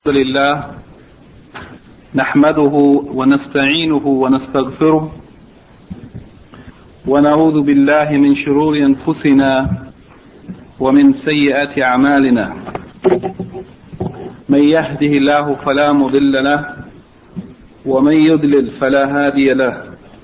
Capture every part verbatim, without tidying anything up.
الحمد لله نحمده ونستعينه ونستغفره ونعوذ بالله من شرور أنفسنا ومن سيئات أعمالنا من يهده الله فلا مضل له ومن يضلل فلا هادي له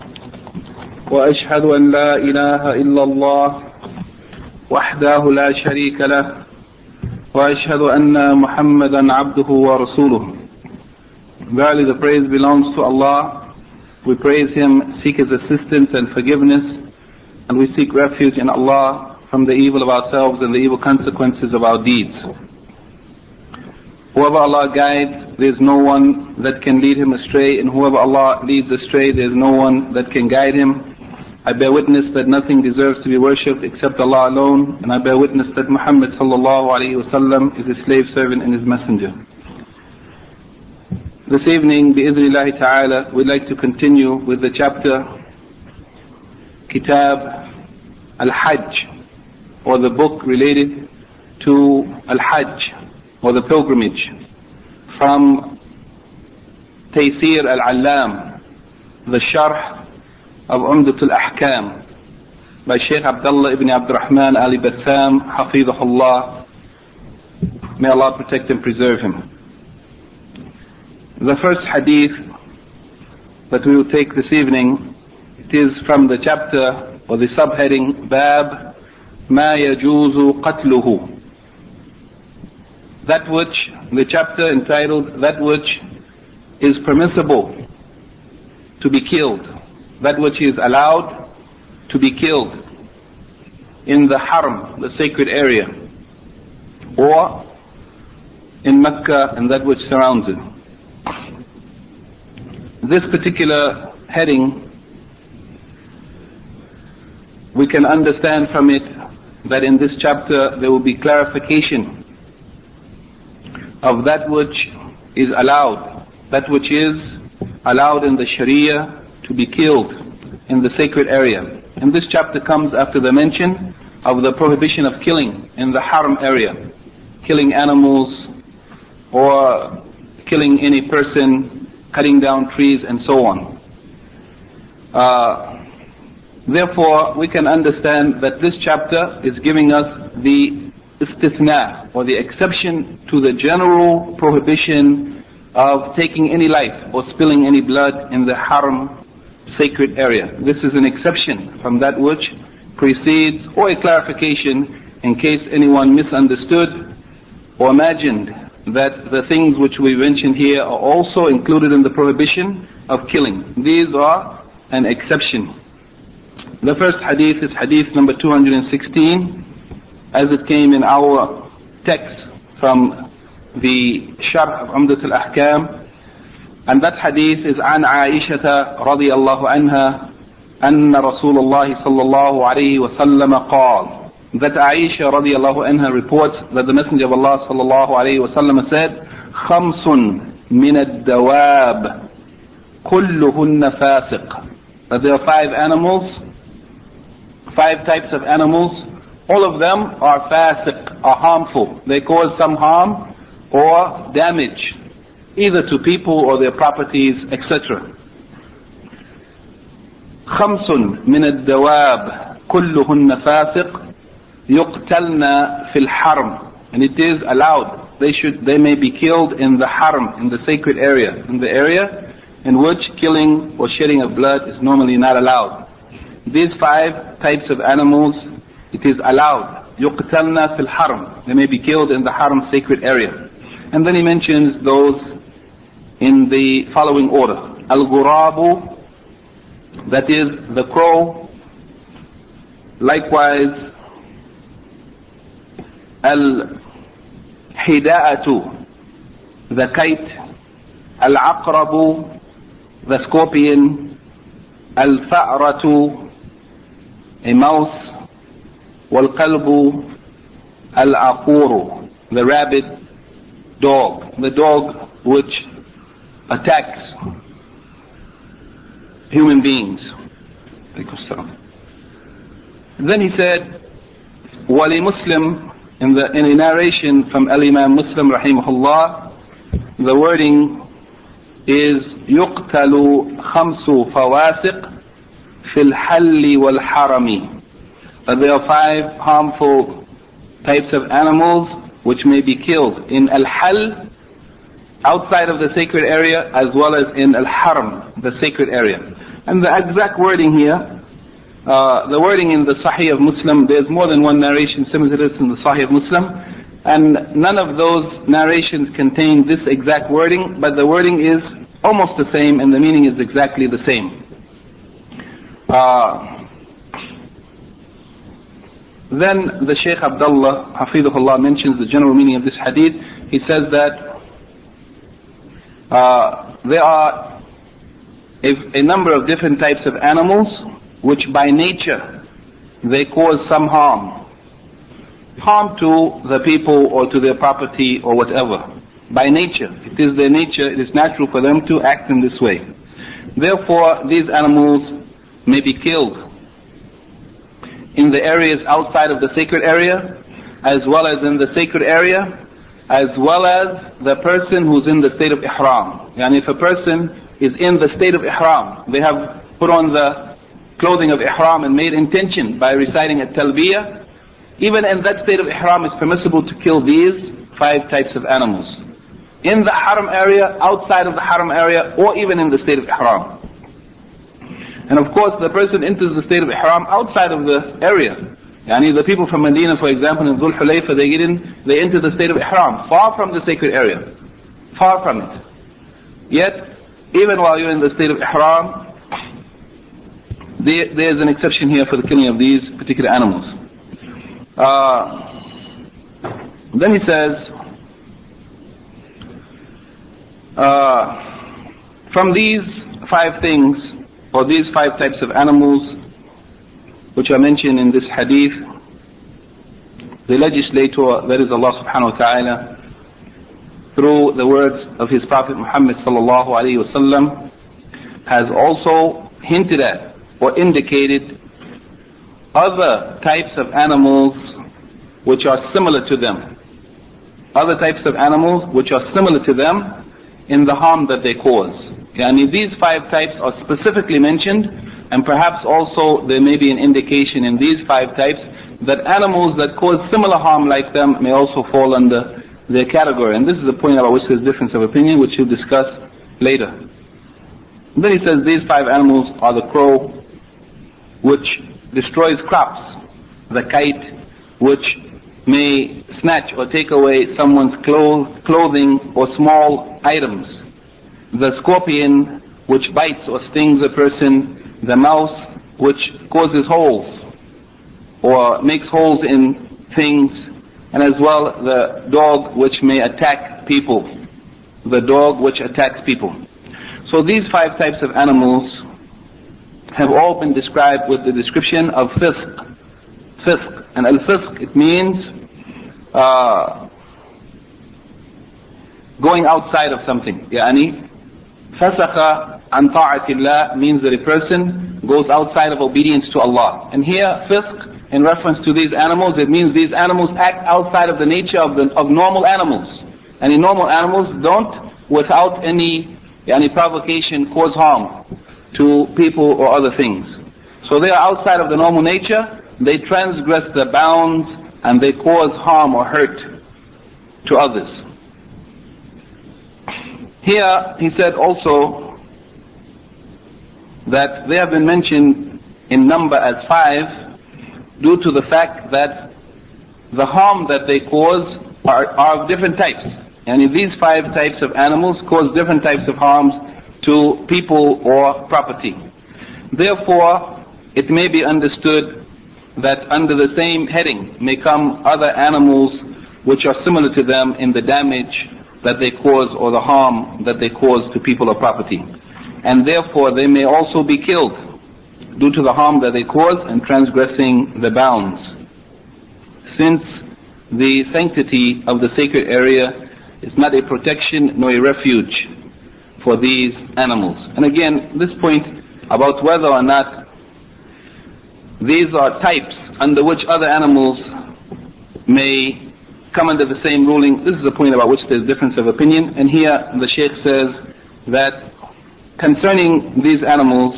وأشهد أن لا إله إلا الله وحده لا شريك له وأشهد أن محمدا عبده ورسوله. Verily the praise belongs to Allah. We praise Him, seek His assistance and forgiveness, and we seek refuge in Allah from the evil of ourselves and the evil consequences of our deeds. Whoever Allah guides, there is no one that can lead him astray, and whoever Allah leads astray, there is no one that can guide him. I bear witness that nothing deserves to be worshipped except Allah alone, and I bear witness that Muhammad sallallahu alayhi wasallam is His slave servant and His messenger. This evening, bi-idhnillahi ta'ala, we'd like to continue with the chapter Kitab Al-Hajj, or the book related to Al-Hajj, or the pilgrimage, from Taysir Al-Allam, the Sharh of Umdatul Ahkam by Shaykh Abdullah ibn Abdurrahman Ali Bassam, Hafidhahullah. May Allah protect and preserve him. The first hadith that we will take this evening, it is from the chapter or the subheading Bab Ma Yajuzu Qatluhu. That which, the chapter entitled That which is permissible to be killed, that which is allowed to be killed in the Haram, the sacred area, or in Mecca and that which surrounds it. This particular heading, we can understand from it that in this chapter there will be clarification of that which is allowed, that which is allowed in the Sharia to be killed in the sacred area. And this chapter comes after the mention of the prohibition of killing in the Haram area, killing animals or killing any person, cutting down trees and so on. Uh, therefore, we can understand that this chapter is giving us the istithna, or the exception to the general prohibition of taking any life or spilling any blood in the Haram sacred area. This is an exception from that which precedes, or a clarification in case anyone misunderstood or imagined that the things which we mentioned here are also included in the prohibition of killing. These are an exception. The first hadith is hadith number two hundred sixteen, as it came in our text from the Sharh of Umdat al-Ahkam. And that hadith is عن عائشة رضي الله عنها أن رسول الله صلى الله عليه وسلم قال, that Aisha رضي الله عنها reports that the Messenger of Allah صلى الله عليه وسلم said, خمس من الدواب كلهن فاسق. That there are five animals, five types of animals, all of them are fasiq, are harmful. They cause some harm or damage, either to people or their properties, et cetera. خمس من الدواب كلهن فاسق يقتلن في الحرم. And it is allowed, they should, they may be killed in the haram, in the sacred area, in the area in which killing or shedding of blood is normally not allowed. These five types of animals, it is allowed. يقتلن في الحرم. They may be killed in the haram sacred area. And then he mentions those in the following order. Al-Ghurabu, that is the crow. Likewise, Al-Hida'atu, the kite. Al-Aqrabu, the scorpion. Al-Fa'ratu, a mouse. Wal-Qalbu, Al-Aquru, the rabbit, dog. The dog which attacks human beings. Then he said, Wali Muslim, in the in a narration from Al Imam Muslim rahimahullah, the wording is يُقْتَلُ خَمْسُ فَوَاسِقْ فِي الْحَلِّ وَالْحَرَمِ. That there are five harmful types of animals which may be killed in al-hal, outside of the sacred area, as well as in al-haram, the sacred area. And the exact wording here, uh, the wording in the Sahih of Muslim, there's more than one narration similar to this in the Sahih of Muslim, and none of those narrations contain this exact wording, but the wording is almost the same and the meaning is exactly the same. Uh, then the Shaykh Abdullah, Hafidhullah, mentions the general meaning of this hadith. He says that uh, there are a, a number of different types of animals which by nature they cause some harm. Harm to the people or to their property or whatever. By nature. It is their nature, it is natural for them to act in this way. Therefore, these animals may be killed in the areas outside of the sacred area, as well as in the sacred area, as well as the person who's in the state of ihram. And if a person is in the state of ihram, they have put on the clothing of ihram and made intention by reciting a talbiyah, even in that state of ihram it's permissible to kill these five types of animals. In the haram area, outside of the haram area, or even in the state of ihram. And of course, the person enters the state of ihram outside of the area. Yani the people from Medina, for example, in Dhul Hulayfa, they get in, they enter the state of ihram, far from the sacred area, far from it. Yet, even while you're in the state of ihram, there, there's an exception here for the killing of these particular animals. Uh, then he says, uh, from these five things, or these five types of animals which are mentioned in this hadith, the legislator, that is Allah subhanahu wa ta'ala, through the words of his Prophet Muhammad sallallahu alayhi wa sallam, has also hinted at or indicated other types of animals which are similar to them. Other types of animals which are similar to them in the harm that they cause. Yani these five types are specifically mentioned, and perhaps also there may be an indication in these five types that animals that cause similar harm like them may also fall under their category. And this is a point about which there's difference of opinion, which he'll discuss later. And then he says these five animals are the crow, which destroys crops, the kite, which may snatch or take away someone's clothing or small items, the scorpion, which bites or stings a person, the mouse, which causes holes or makes holes in things, and as well the dog which may attack people, the dog which attacks people. So these five types of animals have all been described with the description of fisq. Fisq. And al-fisq, it means uh, going outside of something. Yani, fasakha an ta'atillah means that a person goes outside of obedience to Allah. And here, fisq, in reference to these animals, it means these animals act outside of the nature of, the, of normal animals. And in normal animals don't, without any, any provocation, cause harm to people or other things. So they are outside of the normal nature, they transgress the bounds, and they cause harm or hurt to others. Here, he said also that they have been mentioned in number as five due to the fact that the harm that they cause are, are of different types. And these five types of animals cause different types of harms to people or property. Therefore, it may be understood that under the same heading may come other animals which are similar to them in the damage that they cause or the harm that they cause to people or property. And therefore they may also be killed due to the harm that they cause and transgressing the bounds. Since the sanctity of the sacred area is not a protection nor a refuge for these animals. And again, this point about whether or not these are types under which other animals may come under the same ruling. This is a point about which there's difference of opinion. And here the Shaykh says that concerning these animals,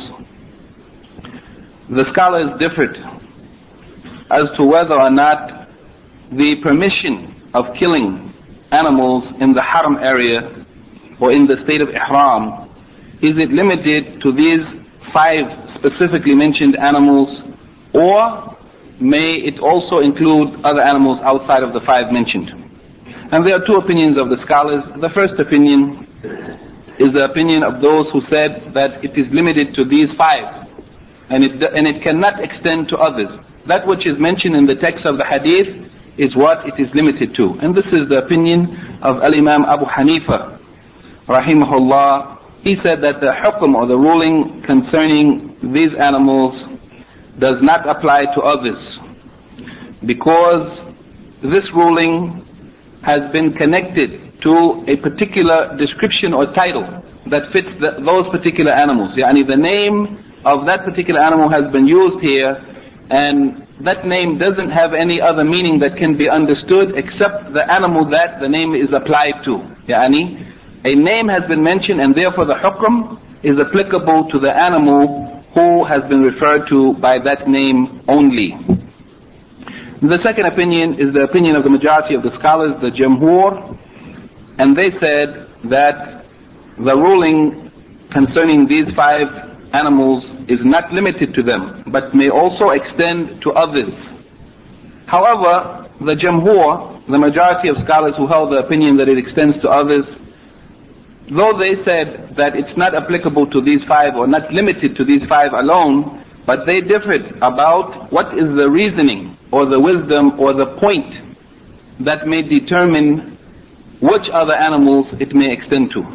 the scholars differed as to whether or not the permission of killing animals in the haram area or in the state of ihram, is it limited to these five specifically mentioned animals, or may it also include other animals outside of the five mentioned? And there are two opinions of the scholars. The first opinion is the opinion of those who said that it is limited to these five, and it, and it cannot extend to others. That which is mentioned in the text of the hadith is what it is limited to. And this is the opinion of Al-Imam Abu Hanifa, rahimahullah. He said that the hukm or the ruling concerning these animals does not apply to others, because this ruling has been connected to a particular description or title that fits the, those particular animals. Yani the name of that particular animal has been used here, and that name doesn't have any other meaning that can be understood except the animal that the name is applied to. Yani a name has been mentioned, and therefore the hukm is applicable to the animal who has been referred to by that name only. The second opinion is the opinion of the majority of the scholars, the Jamhur, and they said that the ruling concerning these five animals is not limited to them, but may also extend to others. However, the Jamhur, the majority of scholars who held the opinion that it extends to others, though they said that it's not applicable to these five or not limited to these five alone, but they differed about what is the reasoning or the wisdom or the point that may determine which other animals it may extend to.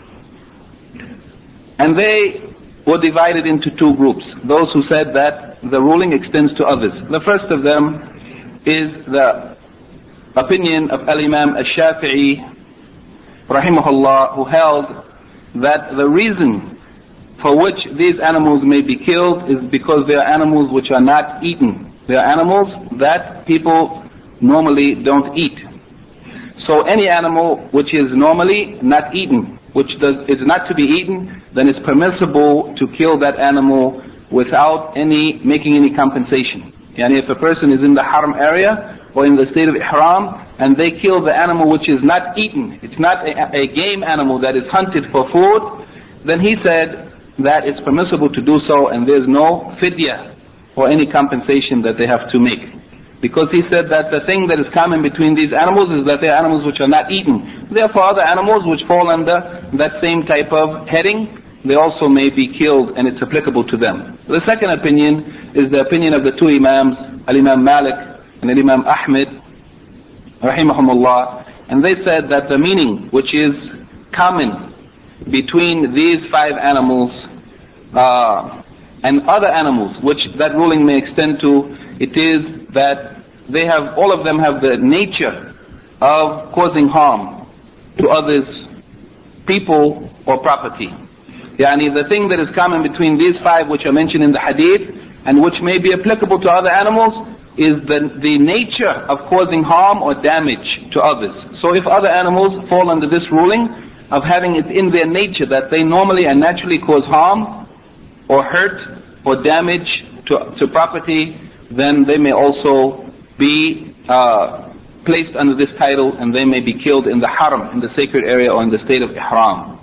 And they were divided into two groups. Those who said that the ruling extends to others. The first of them is the opinion of Al-Imam Al-Shafi'i, rahimahullah, who held that the reason for which these animals may be killed is because they are animals which are not eaten. They are animals that people normally don't eat. So any animal which is normally not eaten, which does, is not to be eaten, then it's permissible to kill that animal without any making any compensation. Yani if a person is in the haram area or in the state of ihram and they kill the animal which is not eaten, it's not a, a game animal that is hunted for food, then he said that it's permissible to do so, and there's no fidya or any compensation that they have to make. Because he said that the thing that is common between these animals is that they are animals which are not eaten. Therefore other animals which fall under that same type of heading, they also may be killed, and it's applicable to them. The second opinion is the opinion of the two Imams, Al-Imam Malik and Al-Imam Ahmed, rahimahumullah, and they said that the meaning which is common between these five animals uh, and other animals which that ruling may extend to, it is that they have, all of them have the nature of causing harm to others, people or property. Yani the thing that is common between these five which are mentioned in the hadith and which may be applicable to other animals is the, the nature of causing harm or damage to others. So if other animals fall under this ruling of having it in their nature that they normally and naturally cause harm or hurt or damage to, to property, then they may also be uh, placed under this title, and they may be killed in the haram, in the sacred area, or in the state of ihram.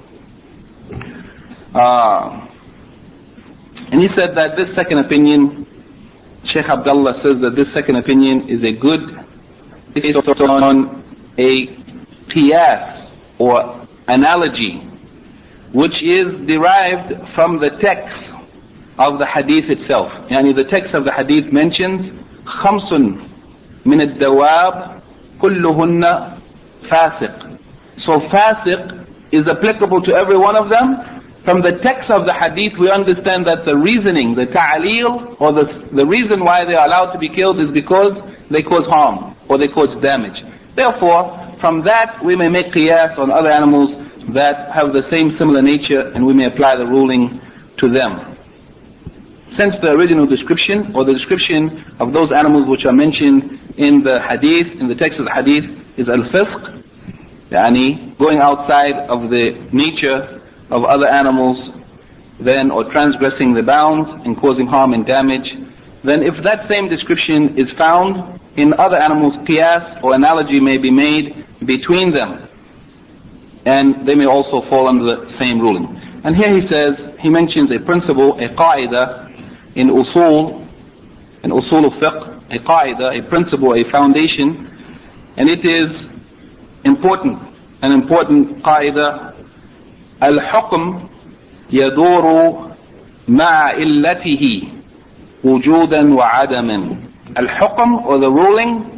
Uh, and he said that this second opinion, Shaykh Abdullah says that this second opinion is a good, based on a qiyas or analogy, which is derived from the text of the hadith itself. Yani the text of the hadith mentions khamsun min ad-dawab kulluhunna fasiq. So fasiq is applicable to every one of them. From the text of the hadith we understand that the reasoning, the ta'leel, or the, the reason why they are allowed to be killed is because they cause harm or they cause damage. Therefore, from that we may make qiyas on other animals that have the same similar nature, and we may apply the ruling to them. since the original description, or the description of those animals which are mentioned in the hadith, in the text of the hadith, is al-fisq, yani going outside of the nature of other animals, then, or transgressing the bounds and causing harm and damage, then if that same description is found in other animals, qiyas or analogy may be made between them, and they may also fall under the same ruling. And here he says, he mentions a principle, a qaida in usul, in usul al-fiqh, a qaida, a principle, a foundation, and it is important, an important qaida. Al-hukm yaduru ma'a illatihi wujudan wa adaman. Al-hukm, or the ruling,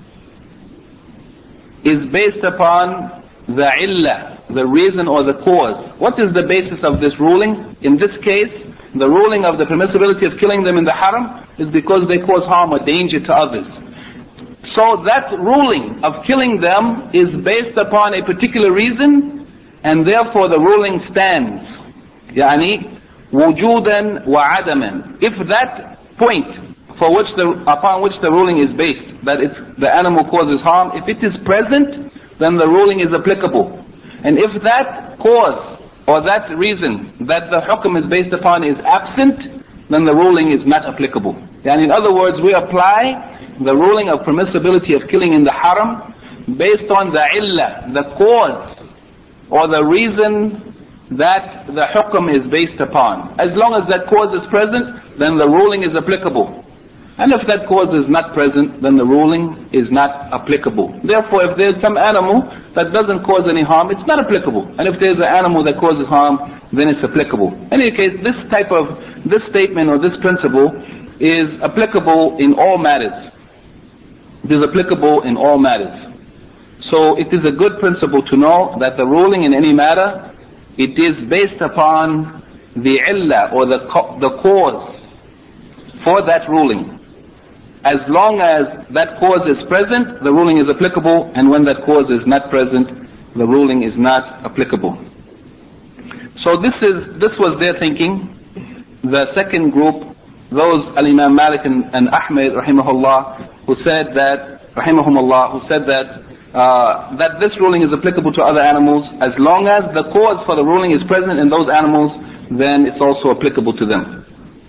is based upon the illah, the reason or the cause. What is the basis of this ruling? In this case, the ruling of the permissibility of killing them in the haram is because they cause harm or danger to others. So that ruling of killing them is based upon a particular reason, and therefore the ruling stands. Yani, wujudan wa adaman. If that point for which the, upon which the ruling is based, that it's, the animal causes harm, if it is present, then the ruling is applicable. And if that cause or that reason that the hukm is based upon is absent, then the ruling is not applicable. And in other words, we apply the ruling of permissibility of killing in the haram based on the illah, the cause or the reason that the hukm is based upon. As long as that cause is present, then the ruling is applicable. And if that cause is not present, then the ruling is not applicable. Therefore, if there's some animal that doesn't cause any harm, it's not applicable. And if there's an animal that causes harm, then it's applicable. In any case, this type of, this statement or this principle is applicable in all matters. It is applicable in all matters. So it is a good principle to know that the ruling in any matter, it is based upon the illah or the, the cause for that ruling. As long as that cause is present, the ruling is applicable, and when that cause is not present, the ruling is not applicable. So this is this was their thinking. The second group, those Al-Imam Malik and, and Ahmed rahimahullah, who said that rahimahumullah, who said that uh, that this ruling is applicable to other animals, as long as the cause for the ruling is present in those animals, then it's also applicable to them.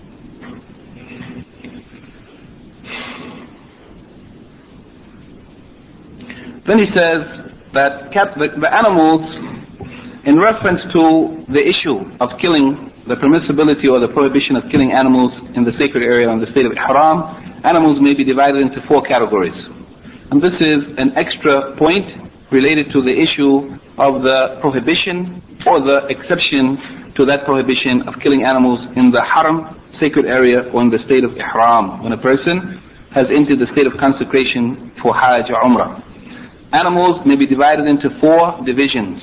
Then he says that cat, the, the animals, in reference to the issue of killing, the permissibility or the prohibition of killing animals in the sacred area in the state of ihram, animals may be divided into four categories. And this is an extra point related to the issue of the prohibition or the exception to that prohibition of killing animals in the haram, sacred area, or in the state of ihram, when a person has entered the state of consecration for hajj or umrah. Animals may be divided into four divisions.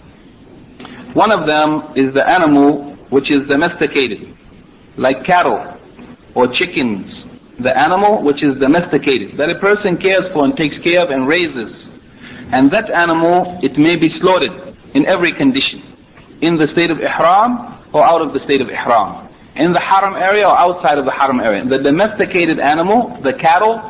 One of them is the animal which is domesticated, like cattle or chickens. The animal which is domesticated, that a person cares for and takes care of and raises. And that animal, it may be slaughtered in every condition, in the state of ihram or out of the state of ihram, in the haram area or outside of the haram area. The domesticated animal, the cattle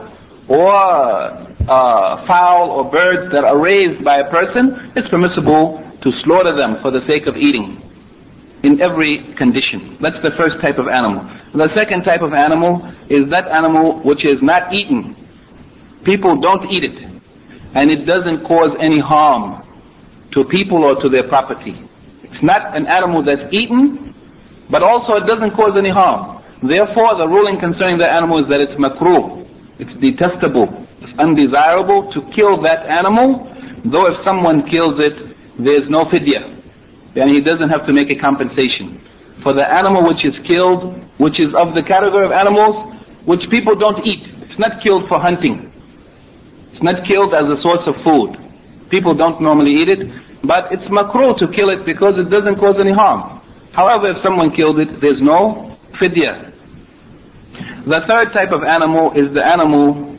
or Uh, fowl or birds that are raised by a person, it's permissible to slaughter them for the sake of eating in every condition. That's the first type of animal. The second type of animal is that animal which is not eaten. People don't eat it, and it doesn't cause any harm to people or to their property. It's not an animal that's eaten, but also it doesn't cause any harm. Therefore, the ruling concerning the animal is that it's makruh, it's detestable, it's undesirable to kill that animal, though if someone kills it, there's no fidya, and he doesn't have to make a compensation. For the animal which is killed, which is of the category of animals which people don't eat, it's not killed for hunting, it's not killed as a source of food. People don't normally eat it, but it's makruh to kill it because it doesn't cause any harm. However, if someone killed it, there's no fidya. The third type of animal is the animal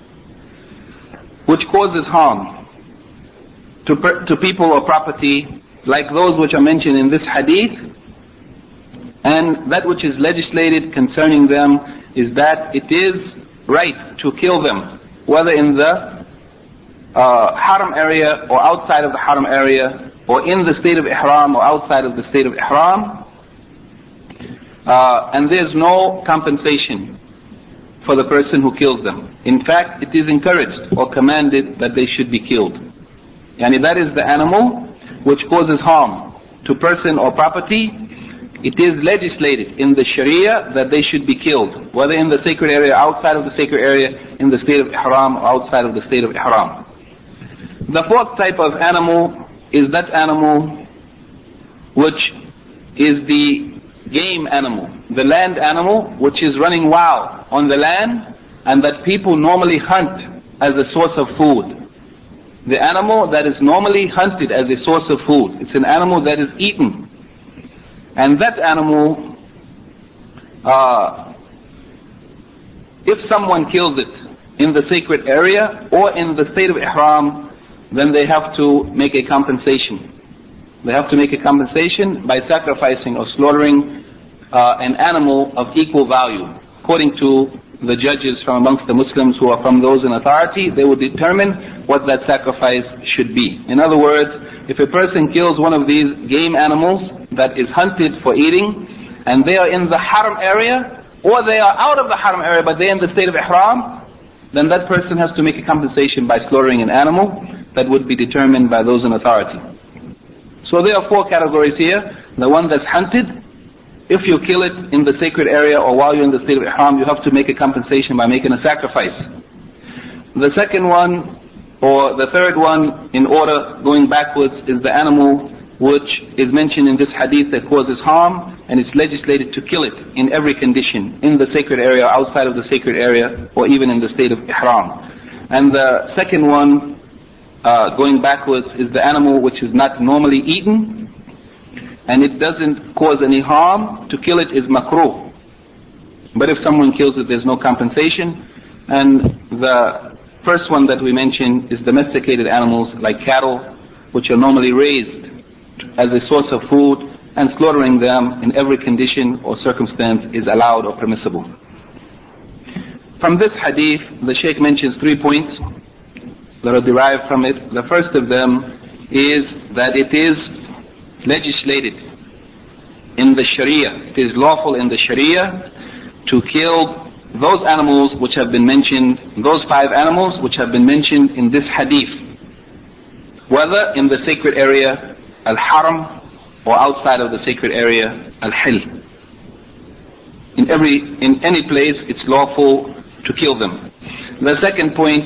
which causes harm to, to people or property, like those which are mentioned in this hadith, And that which is legislated concerning them is that it is right to kill them, whether in the uh, haram area or outside of the haram area, or in the state of ihram or outside of the state of ihram. Uh, and there's no compensation for the person who kills them. In fact, it is encouraged or commanded that they should be killed. Yani that is the animal which causes harm to person or property. It is legislated in the Sharia that they should be killed, whether in the sacred area, outside of the sacred area, in the state of ihram, or outside of the state of ihram. The fourth type of animal is that animal which is the game animal, the land animal, which is running wild on the land, and that people normally hunt as a source of food. The animal that is normally hunted as a source of food. It's an animal that is eaten. And that animal, uh, if someone kills it in the sacred area or in the state of ihram, then they have to make a compensation. They have to make a compensation by sacrificing or slaughtering uh, an animal of equal value. According to the judges from amongst the Muslims who are from those in authority, they will determine what that sacrifice should be. In other words, if a person kills one of these game animals that is hunted for eating, and they are in the haram area, or they are out of the haram area but they are in the state of ihram, then that person has to make a compensation by slaughtering an animal that would be determined by those in authority. So there are four categories here. The one that's hunted, if you kill it in the sacred area or while you're in the state of ihram, you have to make a compensation by making a sacrifice. The second one, or the third one in order going backwards, is the animal which is mentioned in this hadith that causes harm, and it's legislated to kill it in every condition, in the sacred area, outside of the sacred area, or even in the state of ihram. And the second one, uh, going backwards, is the animal which is not normally eaten, and it doesn't cause any harm. To kill it is makruh. But if someone kills it, there's no compensation. And the first one that we mentioned is domesticated animals like cattle, which are normally raised as a source of food, and slaughtering them in every condition or circumstance is allowed or permissible. From this hadith, the Shaykh mentions three points that are derived from it. The first of them is that it is legislated in the Sharia, it is lawful in the Sharia to kill those animals which have been mentioned, those five animals which have been mentioned in this hadith, whether in the sacred area, al-haram, or outside of the sacred area, al-hil. In every, in any place, it's lawful to kill them. The second point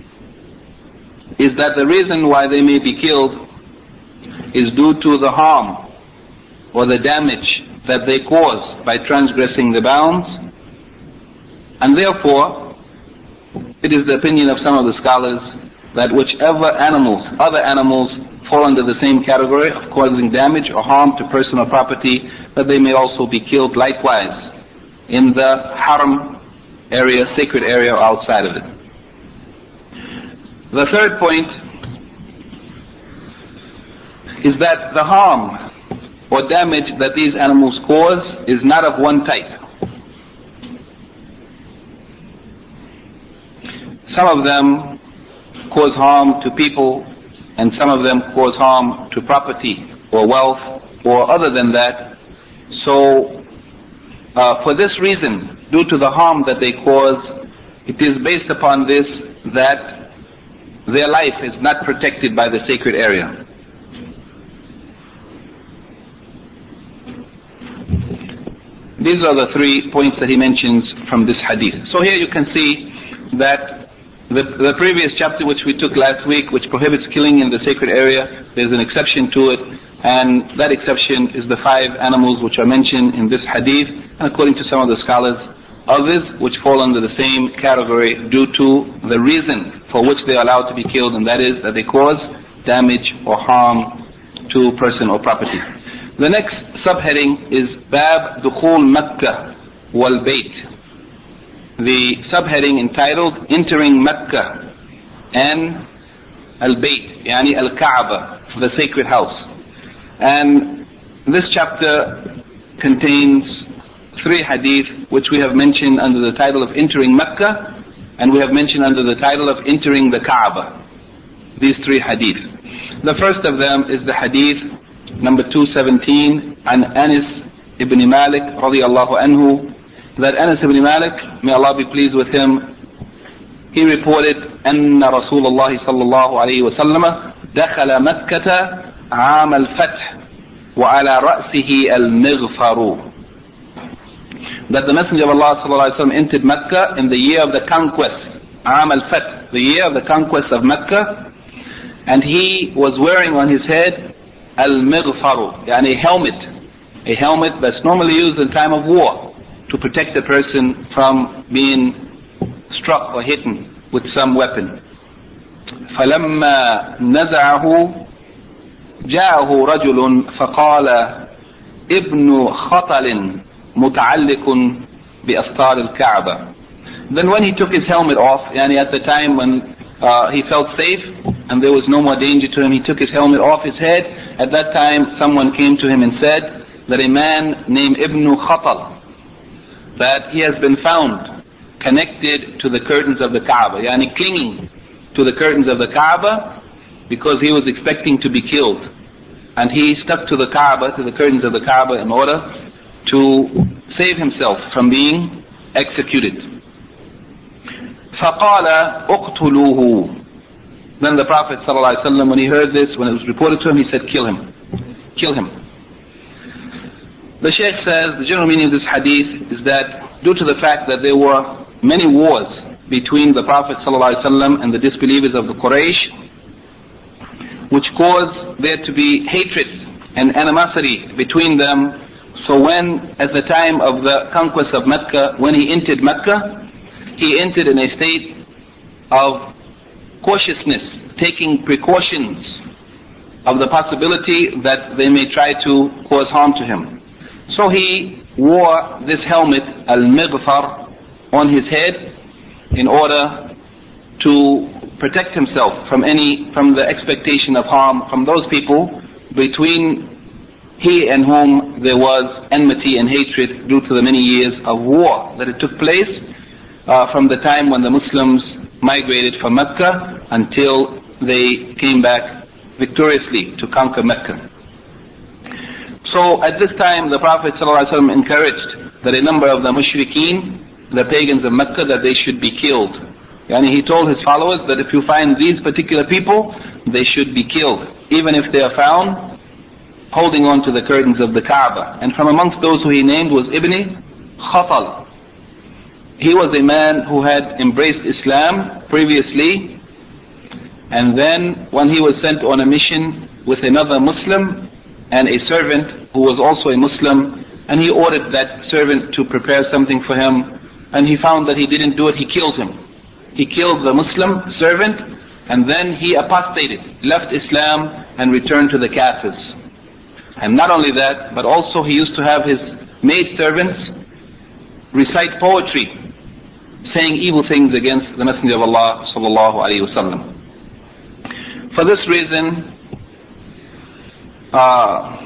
is that the reason why they may be killed is due to the harm or the damage that they cause by transgressing the bounds, and therefore it is the opinion of some of the scholars that whichever animals, other animals, fall under the same category of causing damage or harm to personal property, that they may also be killed likewise in the haram area, sacred area, or outside of it. The third point is that the harm or damage that these animals cause is not of one type. Some of them cause harm to people, and some of them cause harm to property or wealth or other than that. So uh, for this reason, due to the harm that they cause, it is based upon this that their life is not protected by the sacred area. These are the three points that he mentions from this hadith. So here you can see that the, the previous chapter which we took last week, which prohibits killing in the sacred area, there's an exception to it, and that exception is the five animals which are mentioned in this hadith, and according to some of the scholars, others which fall under the same category due to the reason for which they are allowed to be killed, and that is that they cause damage or harm to person or property. The next subheading is Bab Dukhul Makkah wal Bayt. The subheading entitled Entering Makkah and Al-Bayt, yani Al-Kaaba, the sacred house. And this chapter contains three hadith which we have mentioned under the title of entering Mecca, and we have mentioned under the title of entering the Kaaba. These three hadith. The first of them is the hadith number two seventeen, an Anas ibn Malik radiallahu anhu, that Anas ibn Malik, may Allah be pleased with him, he reported أن رسول الله صلى الله عليه وسلم دخل مكة عام الفتح وعلى رأسه المغفر. That the Messenger of Allah صلى الله عليه وسلم entered Mecca in the year of the conquest, عام الفتح, the year of the conquest of Mecca, and he was wearing on his head al-mighfar, yani a helmet, a helmet that's normally used in time of war to protect a person from being struck or hit with some weapon. فلما نزعه جاءه رجل فقال ابن خطل متعلق بأستار الكعبة. Then when he took his helmet off, yani at the time when uh, he felt safe and there was no more danger to him, he took his helmet off his head. At that time someone came to him and said that a man named Ibn Khatal, that he has been found connected to the curtains of the Kaaba, yani clinging to the curtains of the Kaaba, because he was expecting to be killed. And he stuck to the Kaaba, to the curtains of the Kaaba, in order to save himself from being executed. فَقَالَ اُقْتُلُوهُ. Then the Prophet ﷺ, when he heard this, when it was reported to him, he said, kill him. Kill him. The Shaykh says, the general meaning of this hadith is that due to the fact that there were many wars between the Prophet ﷺ and the disbelievers of the Quraysh, which caused there to be hatred and animosity between them. So when, at the time of the conquest of Mecca, when he entered Mecca, he entered in a state of cautiousness, taking precautions of the possibility that they may try to cause harm to him. So he wore this helmet, al-mighfar, on his head in order to protect himself from any, from the expectation of harm from those people between he and whom there was enmity and hatred due to the many years of war that it took place uh, from the time when the Muslims migrated from Mecca until they came back victoriously to conquer Mecca. So at this time the Prophet ﷺ encouraged that a number of the mushrikeen, the pagans of Mecca, that they should be killed. And he told his followers that if you find these particular people, they should be killed, even if they are found holding on to the curtains of the Kaaba. And from amongst those who he named was Ibn Khatal. He was a man who had embraced Islam previously, and then when he was sent on a mission with another Muslim and a servant who was also a Muslim, and he ordered that servant to prepare something for him, and he found that he didn't do it, he killed him. He killed the Muslim servant, and then he apostated, left Islam and returned to the Kafirs. And not only that, but also he used to have his maid servants recite poetry, saying evil things against the Messenger of Allah sallallahu alaihi wasallam. For this reason, uh,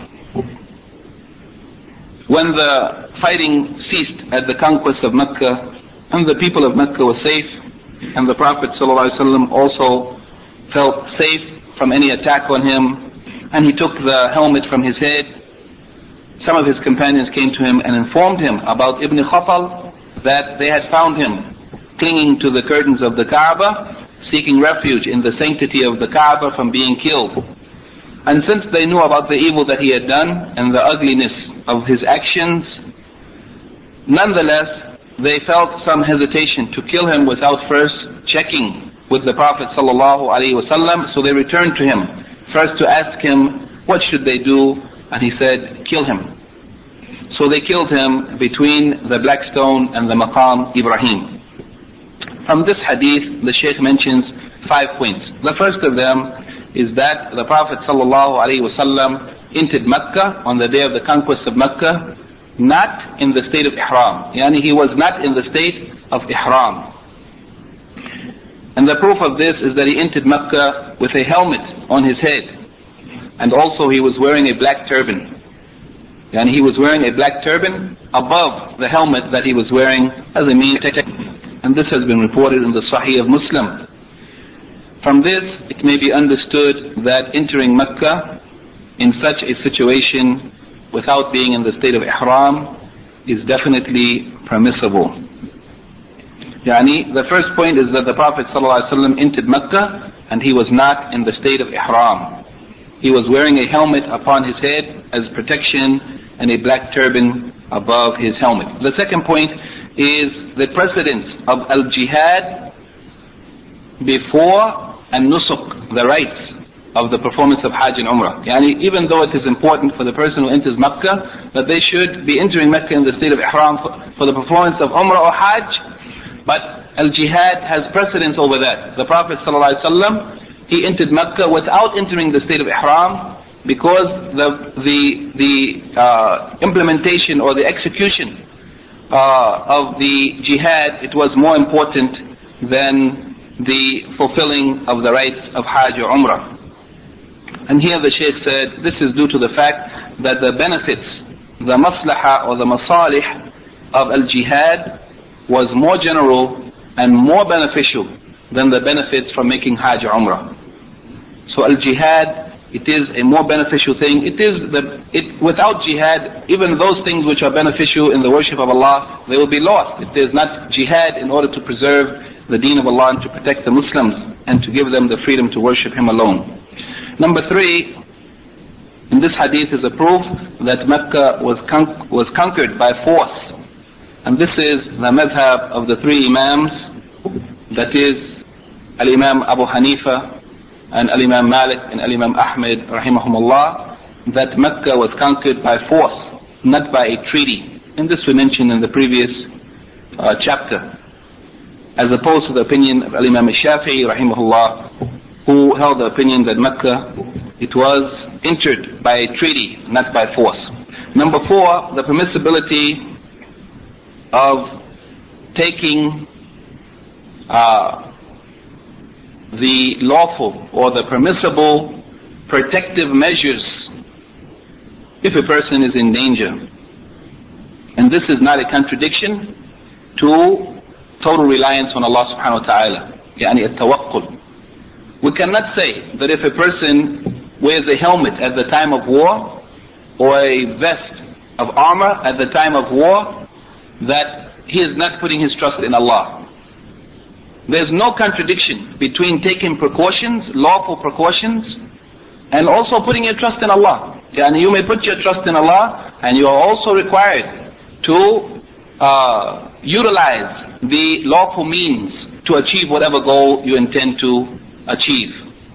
when the fighting ceased at the conquest of Mecca, and the people of Mecca were safe, and the Prophet ﷺ also felt safe from any attack on him, and he took the helmet from his head, some of his companions came to him and informed him about Ibn Khatal, that they had found him clinging to the curtains of the Kaaba, seeking refuge in the sanctity of the Kaaba from being killed. And since they knew about the evil that he had done and the ugliness of his actions, nonetheless they felt some hesitation to kill him without first checking with the Prophet sallallahu alaihi wasallam. So they returned to him first to ask him what should they do, and he said, kill him. So they killed him between the Black Stone and the Maqam Ibrahim. From this hadith, the Shaykh mentions five points. The first of them is that the Prophet sallallahu alaihi wasallam entered Mecca on the day of the conquest of Mecca, not in the state of Ihram. Yani he was not in the state of Ihram. And the proof of this is that he entered Mecca with a helmet on his head, and also he was wearing a black turban. And he was wearing a black turban above the helmet that he was wearing as a means of protection. And this has been reported in the Sahih of Muslim. From this, it may be understood that entering Mecca in such a situation without being in the state of ihram is definitely permissible. Yani, the first point is that the Prophet ﷺ entered Mecca and he was not in the state of ihram. He was wearing a helmet upon his head as protection and a black turban above his helmet. The second point is the precedence of al-jihad before an-nusuk, the rites of the performance of Hajj and Umrah. Yani, even though it is important for the person who enters Mecca that they should be entering Mecca in the state of ihram for, for the performance of Umrah or Hajj, but al-jihad has precedence over that. The Prophet ﷺ, he entered Mecca without entering the state of ihram because the the the uh, implementation or the execution uh, of the jihad, it was more important than the fulfilling of the rites of Hajj or Umrah. And here the Shaykh said this is due to the fact that the benefits, the maslaha or the masalih of al-jihad was more general and more beneficial than the benefits from making Hajj or Umrah. So al-jihad, it is a more beneficial thing. It is the, it, without jihad, even those things which are beneficial in the worship of Allah, they will be lost. It is not jihad in order to preserve the deen of Allah and to protect the Muslims and to give them the freedom to worship Him alone. Number three, in this hadith is a proof that Mecca was, con- was conquered by force. And this is the madhab of the three Imams, that is Al-Imam Abu Hanifa and Al-Imam Malik and Al-Imam Ahmed rahimahumullah, that Mecca was conquered by force, not by a treaty. And this we mentioned in the previous uh, chapter. As opposed to the opinion of Al-Imam Shafi'i rahimahullah, who held the opinion that Mecca, it was entered by a treaty, not by force. Number four, the permissibility of taking uh, the lawful or the permissible protective measures if a person is in danger. And this is not a contradiction to total reliance on Allah subhanahu wa ta'ala, yani at-tawakkul. We cannot say that if a person wears a helmet at the time of war or a vest of armor at the time of war, that he is not putting his trust in Allah. There's no contradiction between taking precautions, lawful precautions, and also putting your trust in Allah. And you may put your trust in Allah, and you are also required to uh, utilize the lawful means to achieve whatever goal you intend to achieve.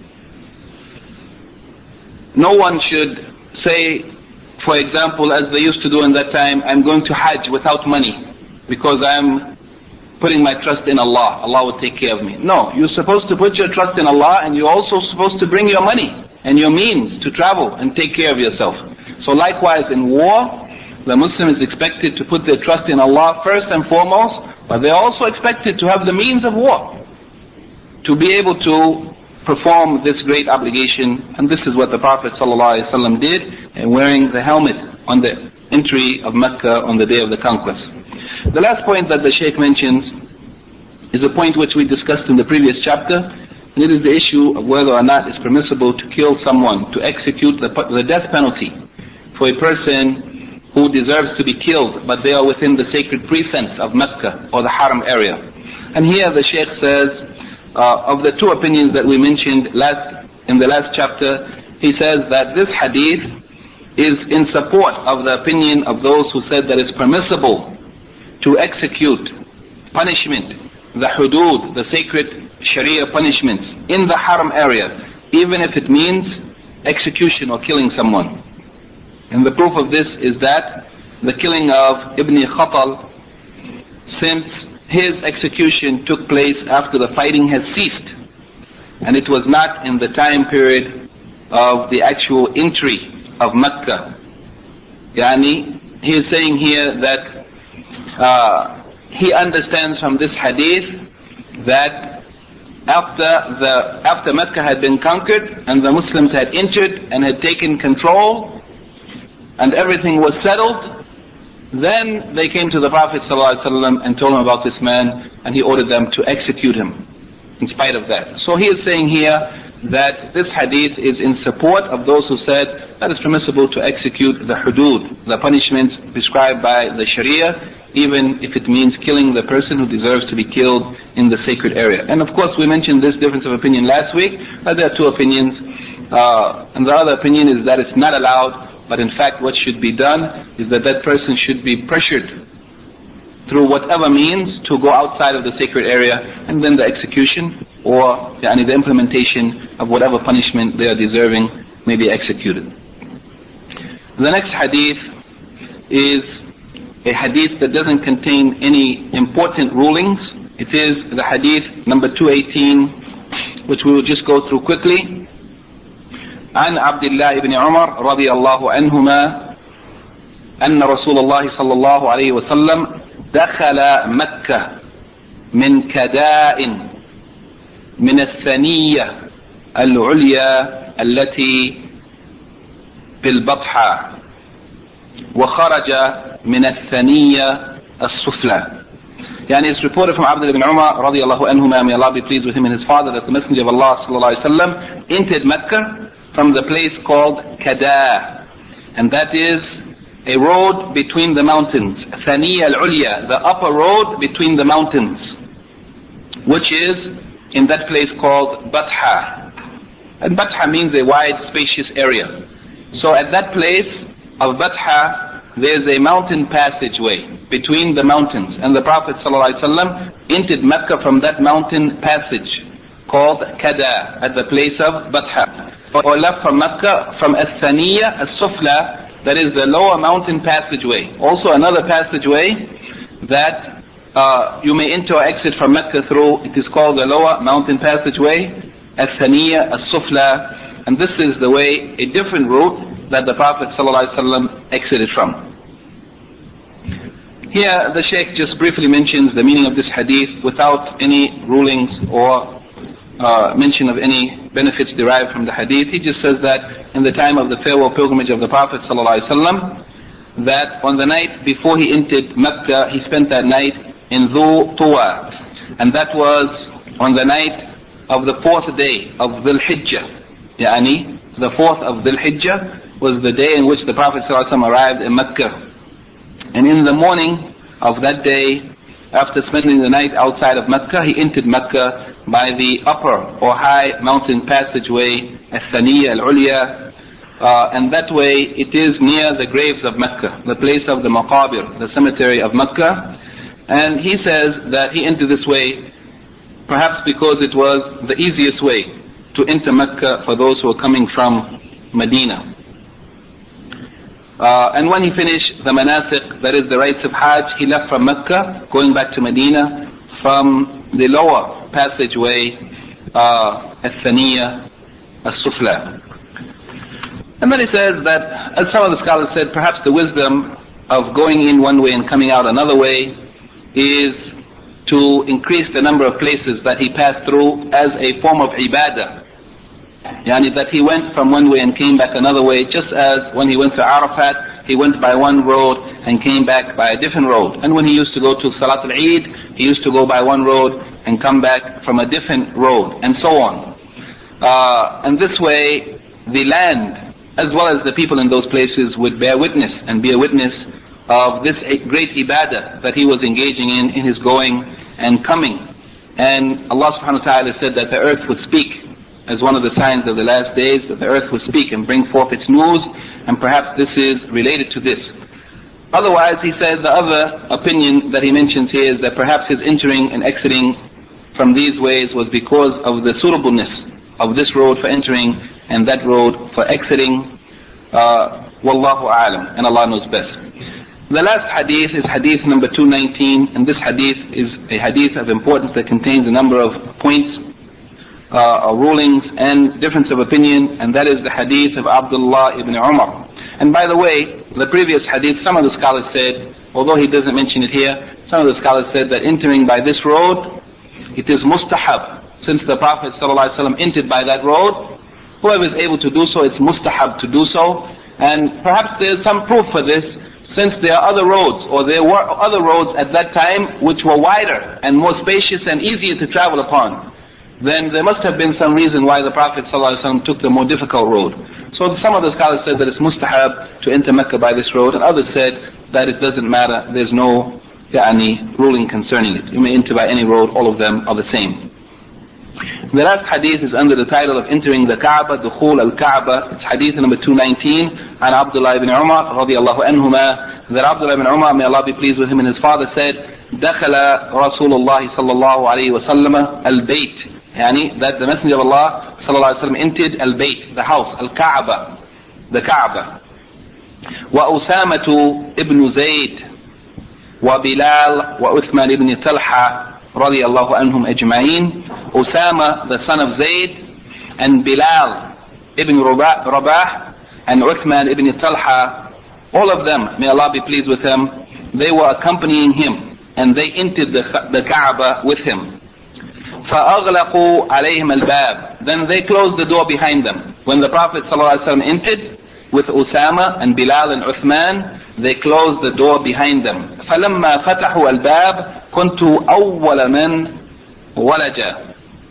No one should say, for example, as they used to do in that time, I'm going to Hajj without money because I'm putting my trust in Allah. Allah will take care of me. No, you're supposed to put your trust in Allah, and you're also supposed to bring your money and your means to travel and take care of yourself. So likewise in war, the Muslim is expected to put their trust in Allah first and foremost, but they're also expected to have the means of war to be able to perform this great obligation. And this is what the Prophet ﷺ did in wearing the helmet on the entry of Mecca on the day of the conquest. The last point that the Shaykh mentions is a point which we discussed in the previous chapter, and it is the issue of whether or not it's permissible to kill someone, to execute the, the death penalty for a person who deserves to be killed, but they are within the sacred precincts of Mecca or the Haram area. And here the Shaykh says, uh, of the two opinions that we mentioned last in the last chapter, he says that this hadith is in support of the opinion of those who said that it's permissible to execute punishment, the hudud, the sacred Sharia punishments in the Haram area, even if it means execution or killing someone. And the proof of this is that the killing of Ibn Khatal, since his execution took place after the fighting has ceased, and it was not in the time period of the actual entry of Mecca. Yani, he is saying here that uh, he understands from this hadith that after the after Mecca had been conquered and the Muslims had entered and had taken control, and everything was settled, then they came to the Prophet ﷺ and told him about this man, and he ordered them to execute him in spite of that. So he is saying here that this hadith is in support of those who said that it's permissible to execute the hudud, the punishments prescribed by the Sharia, even if it means killing the person who deserves to be killed in the sacred area. And of course we mentioned this difference of opinion last week, that there are two opinions, uh, and the other opinion is that it's not allowed, but in fact what should be done is that that person should be pressured through whatever means to go outside of the sacred area, and then the execution or yani, the implementation of whatever punishment they are deserving may be executed. The next hadith is a hadith that doesn't contain any important rulings. It is the hadith number two eighteen, which we will just go through quickly. عن عبد الله بن عمر رضي الله عنهما أن رسول الله صلى الله عليه وسلم دخل مكة من كداء من الثنية العليا التي في البطحة وخرج من الثنية السفلى. Yani it's reported from Abdullah ibn Umar رضي الله عنهما, may Allah be pleased with him and his father, that the Messenger of Allah صلى الله عليه وسلم entered Mecca from the place called Kada, and that is a road between the mountains, Thaniya al-Ulya, the upper road between the mountains, which is in that place called Batha. And Batha means a wide, spacious area. So at that place of Batha, there's a mountain passageway between the mountains, and the Prophet ﷺ entered Mecca from that mountain passage called Kada, at the place of Batha, or left from Mecca from Al-Thaniya Al-Sufla, that is the lower mountain passageway. Also another passageway that uh, you may enter or exit from Mecca through, it is called the lower mountain passageway, Al-Thaniya Al-Sufla, and this is the way, a different route that the Prophet ﷺ exited from. Here the Shaykh just briefly mentions the meaning of this hadith without any rulings or Uh, mention of any benefits derived from the hadith. He just says that in the time of the farewell pilgrimage of the Prophet ﷺ, that on the night before he entered Mecca, he spent that night in Dhu Tuwa, and that was on the night of the fourth day of Dhul Hijjah. Yani, the fourth of Dhul Hijjah was the day in which the Prophet ﷺ arrived in Mecca. And in the morning of that day, after spending the night outside of Mecca, he entered Mecca by the upper or high mountain passageway, Al-Thaniya Al-Ulya, uh, and that way it is near the graves of Mecca, the place of the Maqabir, the cemetery of Mecca. And he says that he entered this way perhaps because it was the easiest way to enter Mecca for those who are coming from Medina. Uh, and when he finished the manasik, that is the rites of Hajj, he left from Mecca, going back to Medina from the lower passageway, uh, Al-Thaniya Al-Sufla. And then he says that, as some of the scholars said, perhaps the wisdom of going in one way and coming out another way is to increase the number of places that he passed through as a form of ibadah. Yani that he went from one way and came back another way, just as when he went to Arafat, he went by one road and came back by a different road. And when he used to go to Salat al-Eid, he used to go by one road and come back from a different road, and so on. Uh, and this way, the land, as well as the people in those places, would bear witness and be a witness of this great ibadah that he was engaging in, in his going and coming. And Allah subhanahu wa ta'ala said that the earth would speak as one of the signs of the last days, that the earth will speak and bring forth its news, and perhaps this is related to this. Otherwise, he says the other opinion that he mentions here is that perhaps his entering and exiting from these ways was because of the suitableness of this road for entering and that road for exiting. Uh, Wallahu a'lam, and Allah knows best. The last hadith is hadith number two nineteen, and this hadith is a hadith of importance that contains a number of points, Uh, rulings and difference of opinion, and that is the hadith of Abdullah ibn Umar. And by the way, the previous hadith, some of the scholars said, although he doesn't mention it here, some of the scholars said that entering by this road, it is mustahab. Since the Prophet ﷺ entered by that road, whoever is able to do so, it's mustahab to do so. And perhaps there's some proof for this, since there are other roads, or there were other roads at that time which were wider and more spacious and easier to travel upon. Then there must have been some reason why the Prophet ﷺ took the more difficult road. So some of the scholars said that it's mustahab to enter Mecca by this road, and others said that it doesn't matter, there's no yani, ruling concerning it. You may enter by any road, all of them are the same. The last hadith is under the title of entering the Kaaba, Dukhul al-Kaaba. It's hadith number two nineteen, and Abdullah ibn Umar radiyallahu anhuma, that Abdullah ibn Umar, may Allah be pleased with him and his father, said, دخل رسول الله صلى الله عليه وسلم البيت, yani that the Messenger of Allah صلى الله عليه وسلم entered al-Bayt, the house, al-Kaaba, the Kaaba. وأسامة ibn Zayd وبلال وعثمان ibn Talha رضي الله عنهم أجمعين. Usama, the son of Zayd, and Bilal ibn Rabah, and Uthman ibn Talha, all of them, may Allah be pleased with them, they were accompanying him, and they entered the, the Kaaba with him. فَأَغْلَقُوا عَلَيْهِمَ الْبَابِ, then they closed the door behind them. When the Prophet ﷺ entered with Usama and Bilal and Uthman, they closed the door behind them. فَلَمَّا فَتَحُوا الْبَابِ كُنْتُ أَوَّلَ مَنْ وَلَجَ.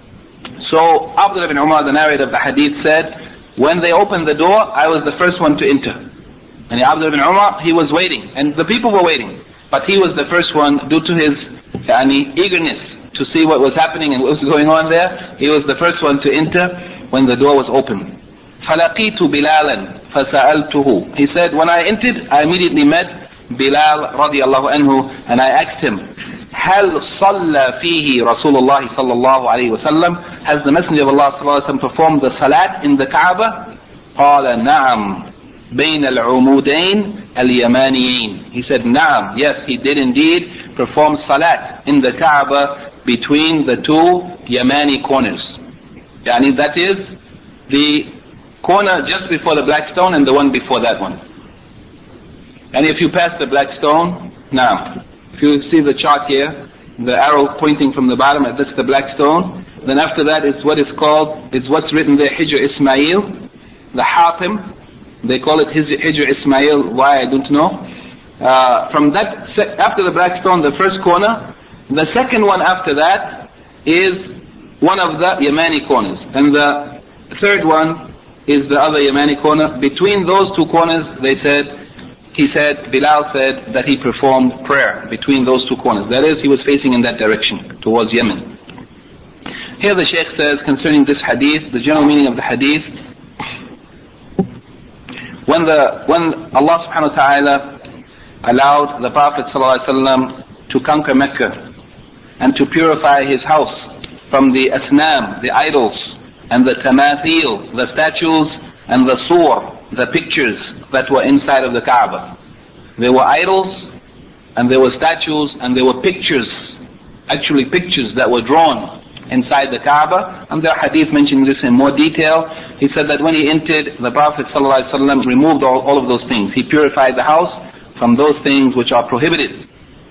So Abdullah ibn Umar, the narrator of the hadith, said, when they opened the door, I was the first one to enter. And Abdullah ibn Umar, he was waiting, and the people were waiting, but he was the first one due to his yani, eagerness to see what was happening and what was going on there. He was the first one to enter when the door was open. فَلَقِيتُ بِلَالًا فَسَأَلْتُهُ. He said, when I entered, I immediately met Bilal radiallahu anhu, and I asked him, هل صلى فيه رسول الله صلى الله عليه وسلم, has the Messenger of Allah صلى الله عليه وسلم performed the salat in the Kaaba? قال نعم بين العمودين اليمانيين. He said, نعم, yes, he did indeed perform salat in the Kaaba between the two Yamani corners. Yani that is the corner just before the black stone and the one before that one. And if you pass the black stone, now, if you see the chart here, the arrow pointing from the bottom, that's the black stone. Then after that is what is called, is what's written there, Hijr Ismail, the Hatim. They call it Hijr Ismail, why I don't know. Uh, from that, after the black stone, the first corner, the second one after that is one of the Yamani corners. And the third one is the other Yamani corner. Between those two corners, they said, he said, Bilal said that he performed prayer between those two corners. That is, he was facing in that direction, towards Yemen. Here the Shaykh says concerning this hadith, the general meaning of the hadith, when the when Allah subhanahu wa ta'ala allowed the Prophet ﷺ to conquer Mecca and to purify his house from the asnam, the idols, and the tamathil, the statues, and the sur, the pictures that were inside of the Kaaba. There were idols, and there were statues, and there were pictures, actually pictures that were drawn inside the Kaaba. And the hadith mentioning this in more detail. He said that when he entered, the Prophet ﷺ removed all, all of those things. He purified the house from those things which are prohibited.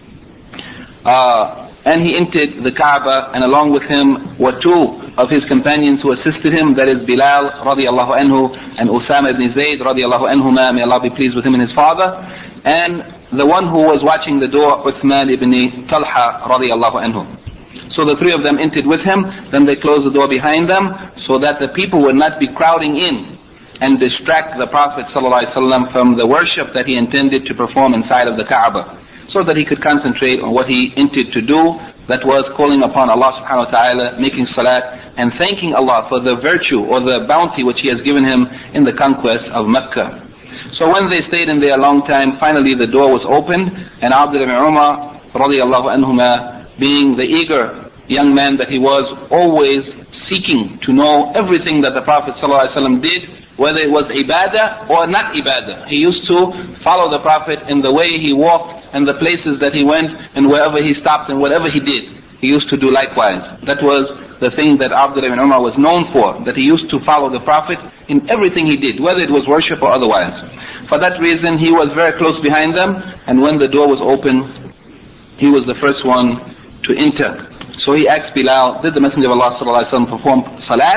Uh, and he entered the Kaaba, and along with him were two of his companions who assisted him, that is Bilal radiallahu anhu and Usama ibn Zayd radiallahu anhuma, may Allah be pleased with him and his father, and the one who was watching the door, Uthman ibn Talha radiallahu anhu. So the three of them entered with him, then they closed the door behind them so that the people would not be crowding in and distract the Prophet ﷺ from the worship that he intended to perform inside of the Kaaba, so that he could concentrate on what he entered to do, that was calling upon Allah subhanahu wa ta'ala, making salat, and thanking Allah for the virtue or the bounty which He has given him in the conquest of Mecca. So when they stayed in there a long time, finally the door was opened, and Abdullah ibn Umar radiallahu anhuma, being the eager young man that he was, always seeking to know everything that the Prophet ﷺ did, whether it was ibadah or not ibadah. He used to follow the Prophet in the way he walked and the places that he went and wherever he stopped and whatever he did. He used to do likewise. That was the thing that Abdullah ibn Umar was known for, that he used to follow the Prophet in everything he did, whether it was worship or otherwise. For that reason, he was very close behind them, and when the door was open, he was the first one to enter. So he asked Bilal, did the Messenger of Allah sallallahu alaihi wasallam perform salat?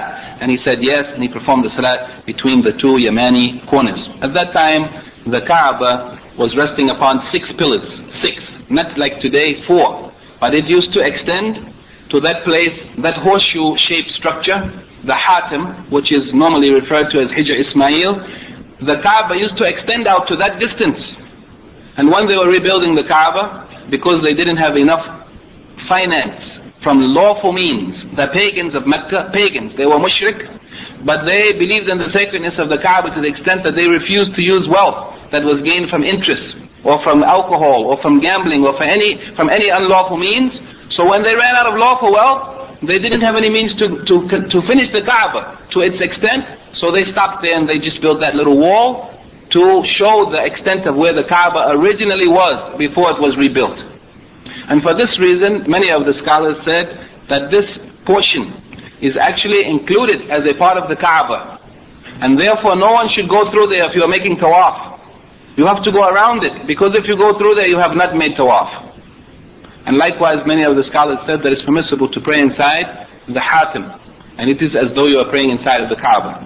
And he said yes, and he performed the salat between the two Yamani corners. At that time, the Kaaba was resting upon six pillars. Six. Not like today, four. But it used to extend to that place, that horseshoe-shaped structure, the Hatim, which is normally referred to as Hijr Ismail. The Kaaba used to extend out to that distance. And when they were rebuilding the Kaaba, because they didn't have enough finance from lawful means, the pagans of Mecca, pagans, they were mushrik, but they believed in the sacredness of the Kaaba to the extent that they refused to use wealth that was gained from interest, or from alcohol, or from gambling, or from any, from any unlawful means. So when they ran out of lawful wealth, they didn't have any means to, to, to finish the Kaaba to its extent, so they stopped there and they just built that little wall to show the extent of where the Kaaba originally was before it was rebuilt. And for this reason, many of the scholars said that this portion is actually included as a part of the Kaaba. And therefore no one should go through there if you are making tawaf. You have to go around it, because if you go through there you have not made tawaf. And likewise many of the scholars said that it's permissible to pray inside the Hatim. And it is as though you are praying inside of the Kaaba.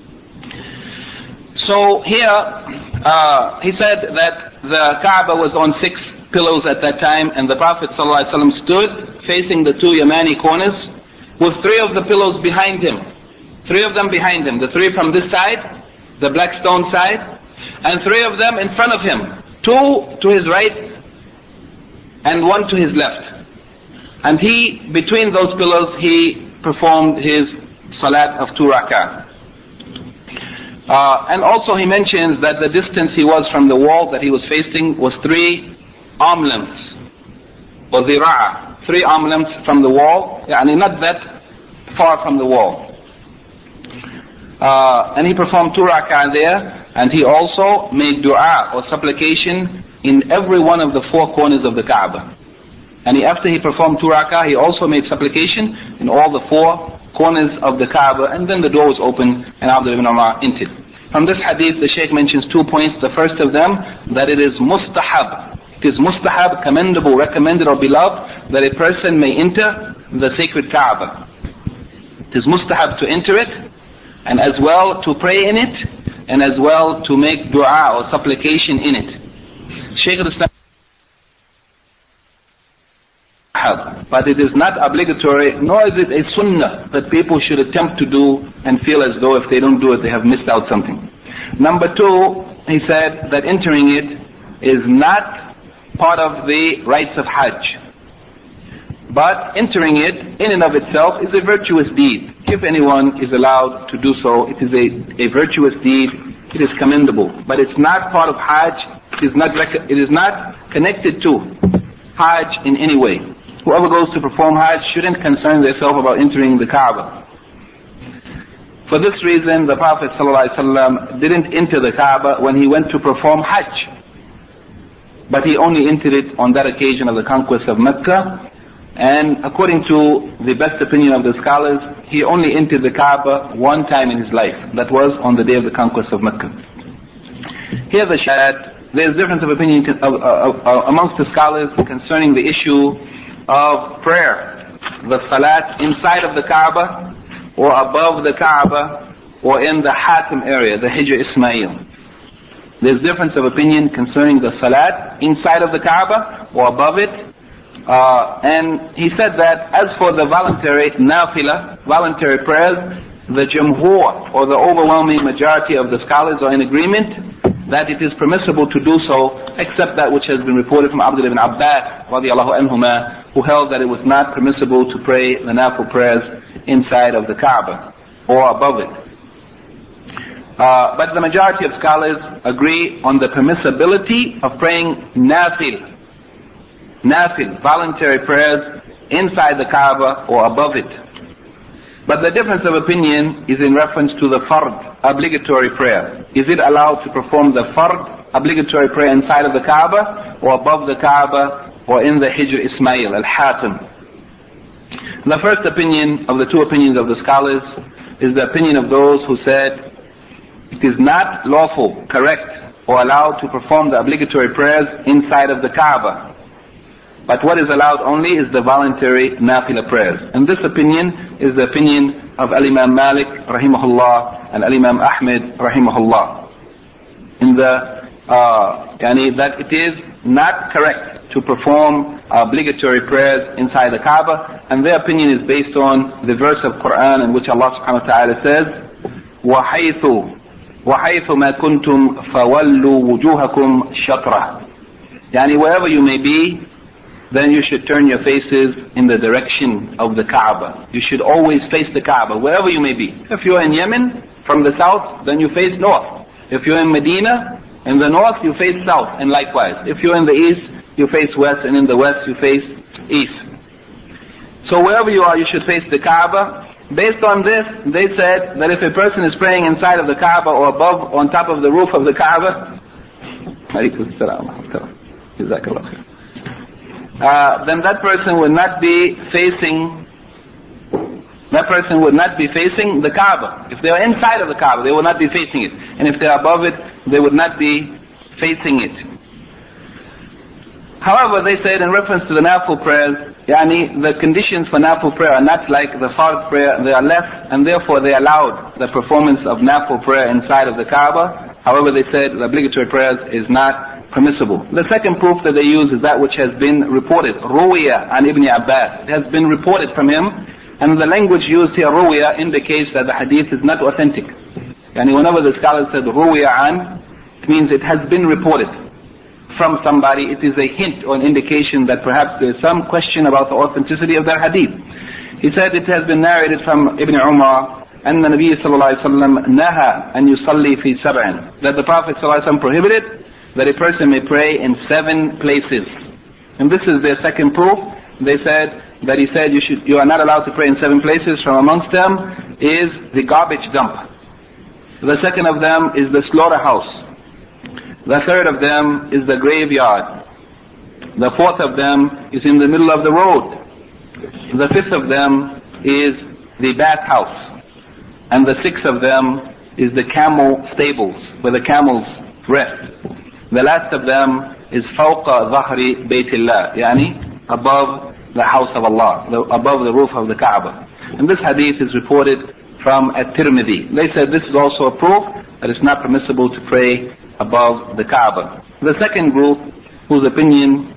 So here, uh, he said that the Kaaba was on six pillars at that time, and the Prophet ﷺ stood facing the two Yamani corners with three of the pillars behind him. Three of them behind him. The three from this side, the black stone side, and three of them in front of him. Two to his right and one to his left. And he, between those pillars, he performed his salat of two rak'ah. Uh, and also he mentions that the distance he was from the wall that he was facing was three arm lengths, or zira'a, three arm lengths from the wall, yani not that far from the wall. Uh, and he performed two rak'ah there, and he also made dua or supplication in every one of the four corners of the Kaaba. And he, after he performed two rak'ah, he also made supplication in all the four corners of the Kaaba, and then the door was open and Abdullah ibn Umar entered. From this hadith, the Shaykh mentions two points. The first of them, that it is mustahab. It is mustahab, commendable, recommended or beloved, that a person may enter the sacred Kaaba. It is mustahab to enter it, and as well to pray in it, and as well to make dua or supplication in it. Shaykh al-Islam, but it is not obligatory, nor is it a sunnah that people should attempt to do and feel as though if they don't do it they have missed out something. Number two, he said that entering it is not part of the rites of Hajj, but entering it in and of itself is a virtuous deed. If anyone is allowed to do so, it is a, a virtuous deed, it is commendable, but it's not part of Hajj, it is not, rec- it is not connected to Hajj in any way. Whoever goes to perform Hajj shouldn't concern themselves about entering the Kaaba. For this reason, the Prophet ﷺ didn't enter the Kaaba when he went to perform Hajj, but he only entered it on that occasion of the conquest of Mecca. And according to the best opinion of the scholars, he only entered the Kaaba one time in his life. That was on the day of the conquest of Mecca. Here the Shaykh, there's difference of opinion of, of, of, amongst the scholars concerning the issue of prayer, the salat inside of the Kaaba, or above the Kaaba, or in the Hatim area, the Hijr Ismail. There's difference of opinion concerning the salat inside of the Kaaba or above it. Uh, and he said that as for the voluntary nafila, voluntary prayers, the jumhur, or the overwhelming majority of the scholars are in agreement that it is permissible to do so, except that which has been reported from Abdullah ibn Abbas radiallahu anhuma, who held that it was not permissible to pray the nafil prayers inside of the Kaaba or above it. Uh, but the majority of scholars agree on the permissibility of praying nafil, nafil, voluntary prayers inside the Kaaba or above it. But the difference of opinion is in reference to the fard, obligatory prayer. Is it allowed to perform the fard, obligatory prayer inside of the Kaaba or above the Kaaba or in the Hijr Ismail, al-Hatim? The first opinion of the two opinions of the scholars is the opinion of those who said it is not lawful, correct, or allowed to perform the obligatory prayers inside of the Kaaba. But what is allowed only is the voluntary nafila prayers. And this opinion is the opinion of Al-Imam Malik rahimahullah and Al-Imam Ahmed rahimahullah. In the, uh, yani that it is not correct to perform obligatory prayers inside the Kaaba, and their opinion is based on the verse of Quran in which Allah subhanahu wa ta'ala says, وَحَيْثُ وَحَيْثُ مَا كُنْتُمْ فَوَلُّوا وُجُوهَكُمْ شَطْرًا. Yani wherever you may be, then you should turn your faces in the direction of the Kaaba. You should always face the Kaaba, wherever you may be. If you're in Yemen, from the south, then you face north. If you're in Medina, in the north, you face south, and likewise. If you're in the east, you face west, and in the west, you face east. So wherever you are, you should face the Kaaba. Based on this, they said that if a person is praying inside of the Kaaba or above, on top of the roof of the Kaaba, uh, then that person would not be facing, that person would not be facing the Kaaba. If they are inside of the Kaaba, they will not be facing it. And if they are above it, they would not be facing it. However, they said in reference to the nafil prayers, yani the conditions for nafil prayer are not like the fard prayer, they are less, and therefore they allowed the performance of nafil prayer inside of the Kaaba. However, they said the obligatory prayers is not permissible. The second proof that they use is that which has been reported, ruwiya an Ibn Abbas. It has been reported from him, and the language used here, ruwiya, indicates that the hadith is not authentic. Yani whenever the scholars said ruwiya an, it means it has been reported from somebody. It is a hint or an indication that perhaps there is some question about the authenticity of that hadith. He said it has been narrated from Ibn Umar أن النبي صلى الله عليه وسلم نهى أن يصلي في سبع, that the Prophet صلى الله عليه وسلم prohibited that a person may pray in seven places. And this is their second proof. They said that he said you should, you are not allowed to pray in seven places. From amongst them is the garbage dump. The second of them is the slaughterhouse. The third of them is the graveyard. The fourth of them is in the middle of the road. The fifth of them is the bathhouse. And the sixth of them is the camel stables, where the camels rest. The last of them is فوق ظهر بيت الله, yani above the house of Allah, the, above the roof of the Kaaba. And this hadith is reported from At-Tirmidhi. They said this is also a proof that it's not permissible to pray above the Kaaba. The second group, whose opinion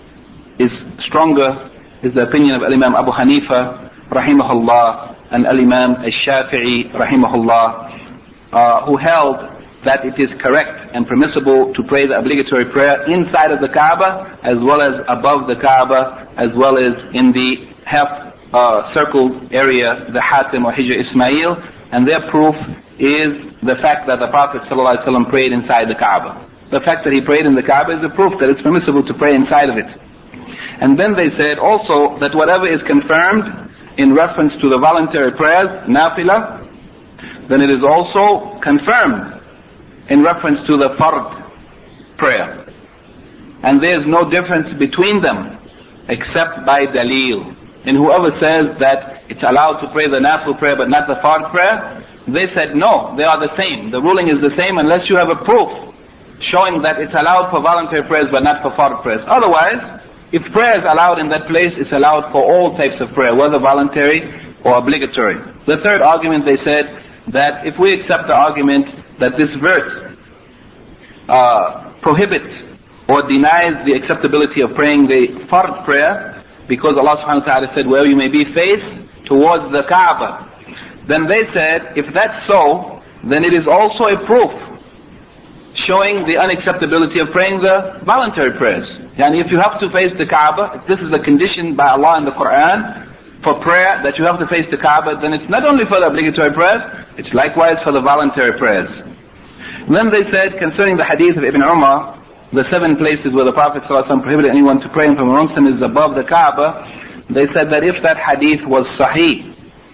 is stronger, is the opinion of Imam Abu Hanifa rahimahullah and Imam Al-Shafi'i rahimahullah, uh, who held that it is correct and permissible to pray the obligatory prayer inside of the Kaaba as well as above the Kaaba, as well as in the half uh, circled area, the Hatim or Hijr Ismail. And their proof is the fact that the Prophet ﷺ prayed inside the Kaaba. The fact that he prayed in the Kaaba is a proof that it's permissible to pray inside of it. And then they said also that whatever is confirmed in reference to the voluntary prayers, nafila, then it is also confirmed in reference to the fard prayer. And there is no difference between them except by dalil. And whoever says that it's allowed to pray the nafil prayer but not the fard prayer, they said no, they are the same. The ruling is the same unless you have a proof showing that it's allowed for voluntary prayers but not for fard prayers. Otherwise, if prayer is allowed in that place, it's allowed for all types of prayer, whether voluntary or obligatory. The third argument, they said that if we accept the argument that this verse uh, prohibits or denies the acceptability of praying the fard prayer, because Allah subhanahu wa ta'ala said, where you may be faced towards the Kaaba, then they said, if that's so, then it is also a proof showing the unacceptability of praying the voluntary prayers. And if you have to face the Kaaba, this is the condition by Allah in the Quran for prayer, that you have to face the Kaaba, then it's not only for the obligatory prayers, it's likewise for the voluntary prayers. Then they said, concerning the hadith of Ibn Umar, the seven places where the Prophet ﷺ prohibited anyone to pray, and from amongst them is above the Kaaba, they said that if that hadith was sahih,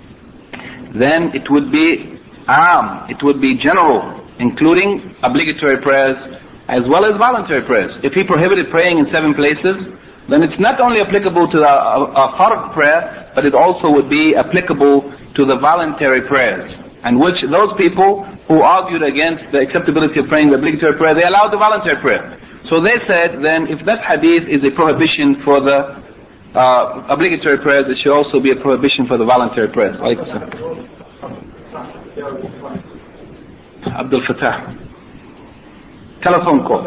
then it would be am, it would be general, including obligatory prayers as well as voluntary prayers. If he prohibited praying in seven places, then it's not only applicable to the a, a fard prayer, but it also would be applicable to the voluntary prayers. And which those people who argued against the acceptability of praying the obligatory prayer, they allowed the voluntary prayer. So they said, then if that hadith is a prohibition for the uh, obligatory prayers, it should also be a prohibition for the voluntary prayers. Abdul Fattah. Telephone call.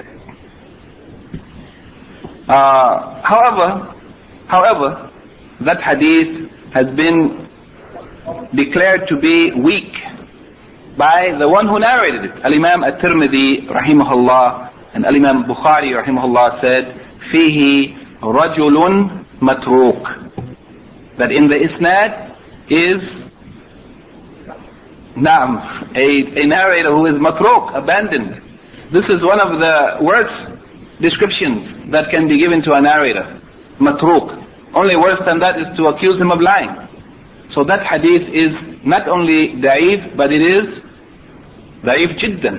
Uh, however, however, that hadith has been declared to be weak by the one who narrated it. Al-Imam At-Tirmidhi rahimahullah and Al-Imam Bukhari rahimahullah said, "Fihi rajulun matruk," that in the isnad is Naam, a, a narrator who is matruk, abandoned. This is one of the worst descriptions that can be given to a narrator. Matruk. Only worse than that is to accuse him of lying. So that hadith is not only da'if, but it is da'if jiddan.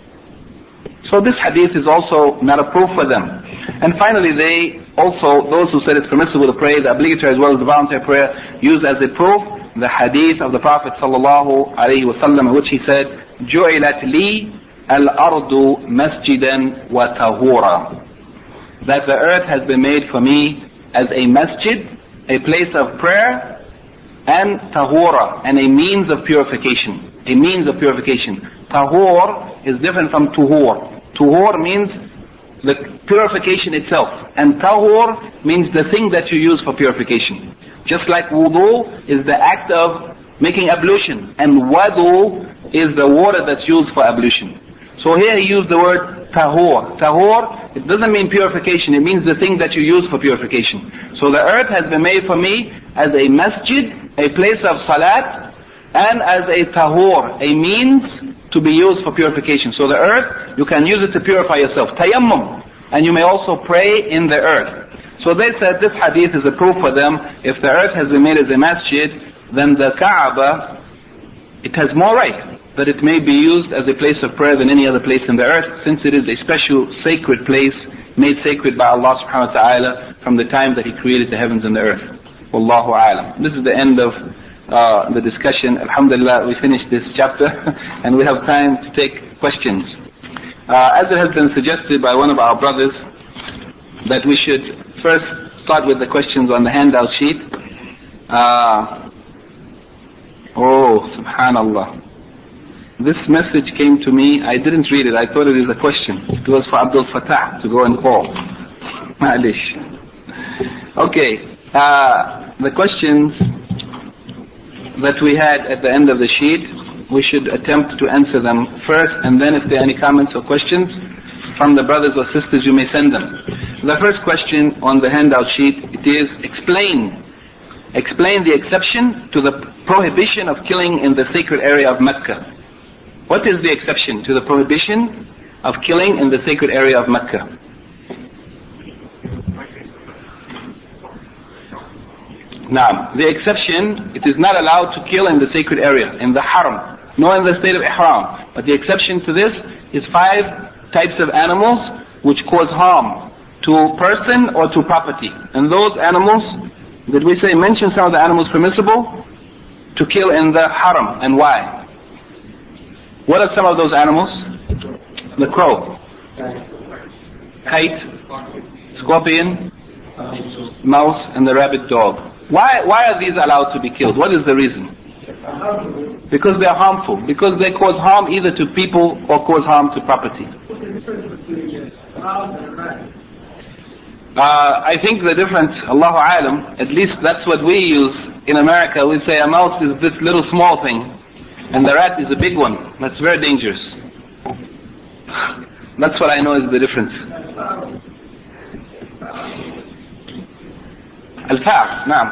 So this hadith is also not a proof for them. And finally they also, those who said it's permissible to pray, the obligatory as well as the voluntary prayer, use as a proof the hadith of the Prophet sallallahu alaihi wasallam, in which he said, "Ju'ilat li al-ardu masjidan wa tahura," that the earth has been made for me as a masjid, a place of prayer, and tahura, and a means of purification. A means of purification. Tahur is different from tuhur. Tuhur means the purification itself, and tahur means the thing that you use for purification. Just like wudu is the act of making ablution, and wadu is the water that's used for ablution. So here he used the word tahur. Tahur, it doesn't mean purification, it means the thing that you use for purification. So the earth has been made for me as a masjid, a place of salat, and as a tahur, a means to be used for purification. So the earth, you can use it to purify yourself. Tayammum. And you may also pray in the earth. So they said this hadith is a proof for them. If the earth has been made as a masjid, then the Kaaba, it has more right that it may be used as a place of prayer than any other place in the earth, since it is a special sacred place made sacred by Allah subhanahu wa ta'ala from the time that He created the heavens and the earth. Wallahu a'lam. This is the end of uh, the discussion. Alhamdulillah, we finished this chapter and we have time to take questions. Uh, as it has been suggested by one of our brothers, that we should first start with the questions on the handout sheet. Uh, oh, subhanallah. This message came to me, I didn't read it, I thought it is a question. It was for Abdul Fattah to go and call. Ma'alish. Okay, uh, the questions that we had at the end of the sheet, we should attempt to answer them first, and then if there are any comments or questions from the brothers or sisters, you may send them. The first question on the handout sheet, it is explain. Explain the exception to the prohibition of killing in the sacred area of Mecca. What is the exception to the prohibition of killing in the sacred area of Mecca? Now, the exception, it is not allowed to kill in the sacred area, in the haram, nor in the state of ihram. But the exception to this is five types of animals which cause harm to person or to property. And those animals, did we say, mention some of the animals permissible to kill in the haram, and why? What are some of those animals? The crow, kite, scorpion, mouse, and the rabbit dog. Why, why are these allowed to be killed? What is the reason? Because they are harmful. Because they cause harm either to people or cause harm to property. Uh, I think the difference, Allahu Alam, at least that's what we use in America. We say a mouse is this little small thing, and the rat is a big one. That's very dangerous. That's what I know is the difference. Al-Fa'ar, naam.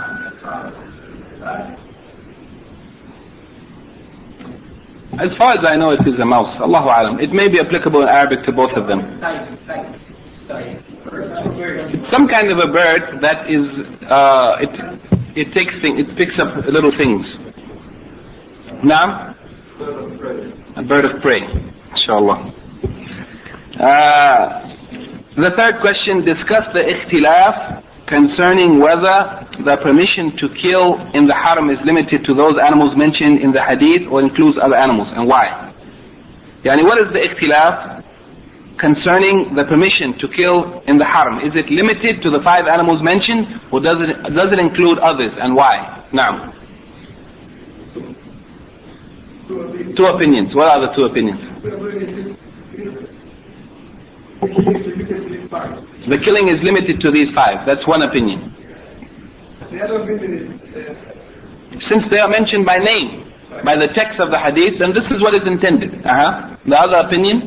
As far as I know, it is a mouse. Allahu Alam. It may be applicable in Arabic to both of them. It's some kind of a bird that is, uh, it, it takes things, it picks up little things. Naam? A bird of prey, inshallah. Uh, the third question, discuss the ikhtilaf concerning whether the permission to kill in the haram is limited to those animals mentioned in the hadith or includes other animals, and why. Yani, what is the ikhtilaf concerning the permission to kill in the haram, is it limited to the five animals mentioned, or does it, does it include others, and why? Now, two opinions. What are the two opinions? The killing is limited to these five. That's one opinion. Since they are mentioned by name, by the text of the hadith, then this is what is intended. Uh-huh. The other opinion?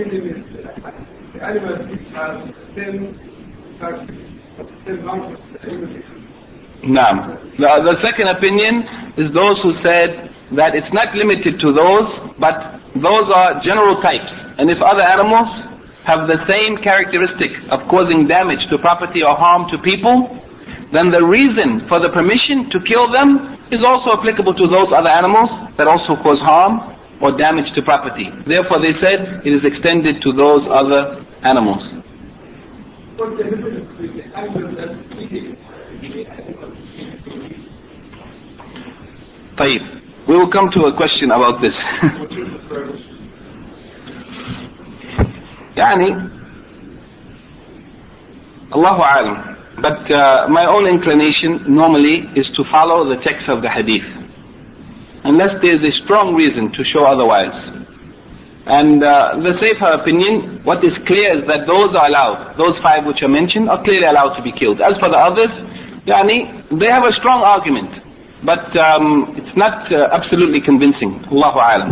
Naam. The, the second opinion is those who said that it's not limited to those, but those are general types. And if other animals have the same characteristic of causing damage to property or harm to people, then the reason for the permission to kill them is also applicable to those other animals that also cause harm or damage to property. Therefore they said it is extended to those other animals. طيب. We will come to a question about this. يعني Allahu A'lam. But uh, my own inclination normally is to follow the text of the hadith, unless there is a strong reason to show otherwise. And uh, the safer opinion, what is clear is that those are allowed. Those five which are mentioned are clearly allowed to be killed. As for the others, yani, they have a strong argument, but um, it's not uh, absolutely convincing. Allahu A'lam.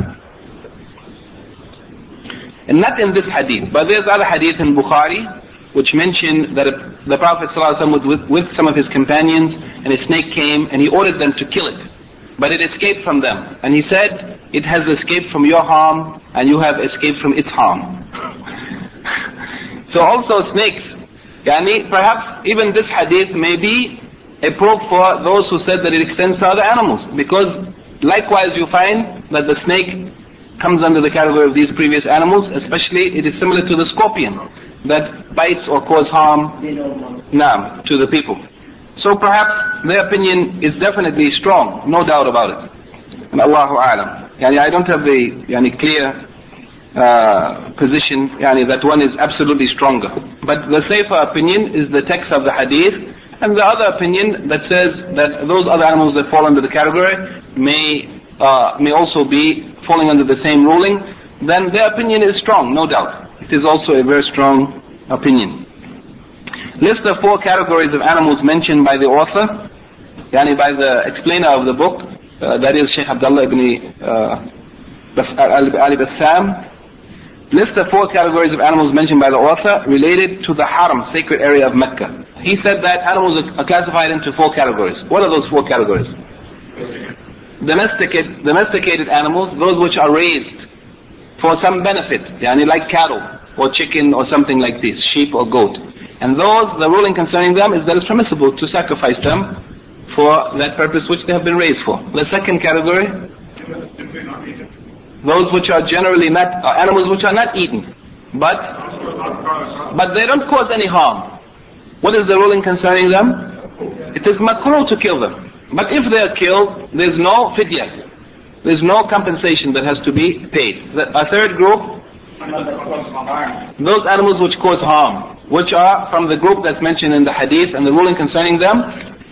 And not in this hadith, but there's other hadith in Bukhari which mention that the Prophet ﷺ was with, with some of his companions, and a snake came and he ordered them to kill it, but it escaped from them, and he said, it has escaped from your harm and you have escaped from its harm. So also snakes, yani, perhaps even this hadith may be a proof for those who said that it extends to other animals, because likewise you find that the snake comes under the category of these previous animals, especially it is similar to the scorpion that bites or cause harm nah, to the people. So perhaps their opinion is definitely strong, no doubt about it. And Allahu A'lam. Yani I don't have a yani, clear uh, position yani, that one is absolutely stronger. But the safer opinion is the text of the hadith, and the other opinion that says that those other animals that fall under the category may, uh, may also be falling under the same ruling, then their opinion is strong, no doubt. It is also a very strong opinion. List the four categories of animals mentioned by the author, yani by the explainer of the book, uh, that is Shaykh Abdullah ibn uh, Ali Bassam. List the four categories of animals mentioned by the author related to the haram, sacred area of Mecca. He said that animals are classified into four categories. What are those four categories? Domesticated, domesticated animals, those which are raised for some benefit, yani like cattle or chicken or something like this, sheep or goat. And those, the ruling concerning them is that it's permissible to sacrifice them for that purpose which they have been raised for. The second category, those which are generally not, uh, animals which are not eaten, but, but they don't cause any harm. What is the ruling concerning them? It is makruh to kill them. But if they are killed, there's no fidyah. There's no compensation that has to be paid. The, a third group, those animals which cause harm, which are from the group that's mentioned in the hadith, and the ruling concerning them,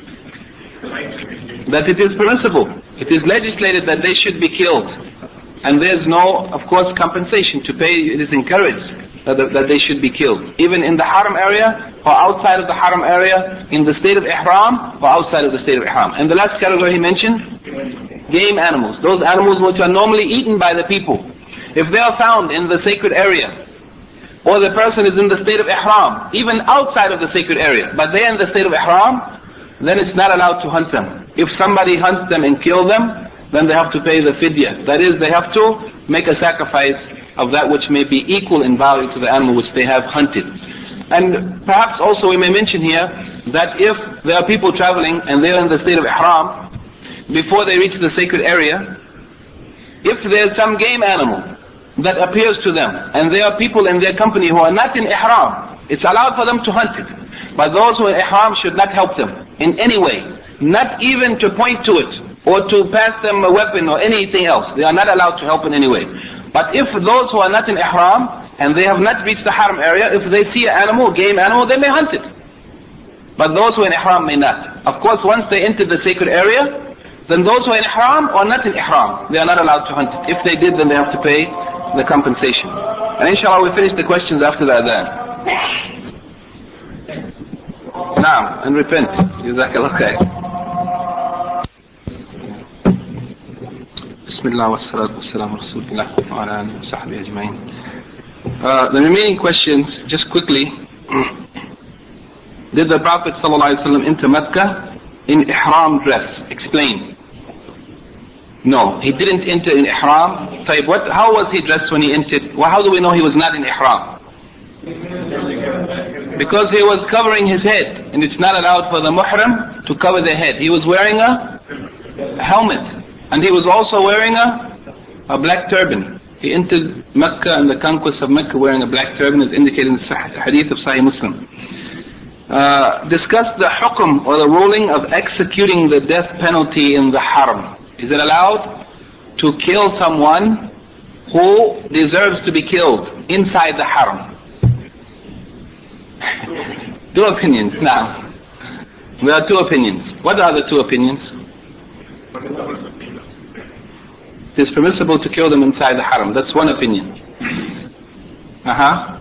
that it is permissible. It is legislated that they should be killed. And there's no, of course, compensation to pay. It is encouraged that, that they should be killed. Even in the haram area, or outside of the haram area, in the state of ihram, or outside of the state of ihram. And the last category he mentioned, game animals, those animals which are normally eaten by the people. If they are found in the sacred area, or the person is in the state of ihram, even outside of the sacred area, but they are in the state of ihram, then it's not allowed to hunt them. If somebody hunts them and kills them, then they have to pay the fidyah. That is, they have to make a sacrifice of that which may be equal in value to the animal which they have hunted. And perhaps also we may mention here that if there are people traveling and they are in the state of ihram, before they reach the sacred area, if there's some game animal that appears to them, and there are people in their company who are not in ihram, it's allowed for them to hunt it. But those who are in ihram should not help them in any way, not even to point to it, or to pass them a weapon or anything else. They are not allowed to help in any way. But if those who are not in ihram and they have not reached the haram area, if they see an animal, game animal, they may hunt it. But those who are in ihram may not. Of course, once they enter the sacred area, then those who are in ihram or not in ihram, they are not allowed to hunt it. If they did, then they have to pay the compensation. And inshallah, we'll finish the questions after the adhan. Naam, and repent. Jazakallah khair. Bismillah wa salatu wa salam wa rasulillah wa ala alihi wa sahbihi ajma'in. Uh, the remaining questions, just quickly. Did the Prophet ﷺ enter Mecca in ihram dress? Explain. No, he didn't enter in ihram. Taib, what, how was he dressed when he entered? Well, how do we know he was not in ihram? Because he was covering his head, and it's not allowed for the muhrim to cover their head. He was wearing a helmet, and he was also wearing a, a black turban. He entered Mecca and the conquest of Mecca wearing a black turban, as indicated in the hadith of Sahih Muslim. Uh, discuss the hukm or the ruling of executing the death penalty in the haram. Is it allowed to kill someone who deserves to be killed inside the haram? Two opinions now. There are two opinions. What are the two opinions? It is permissible to kill them inside the haram. That's one opinion. Uh-huh.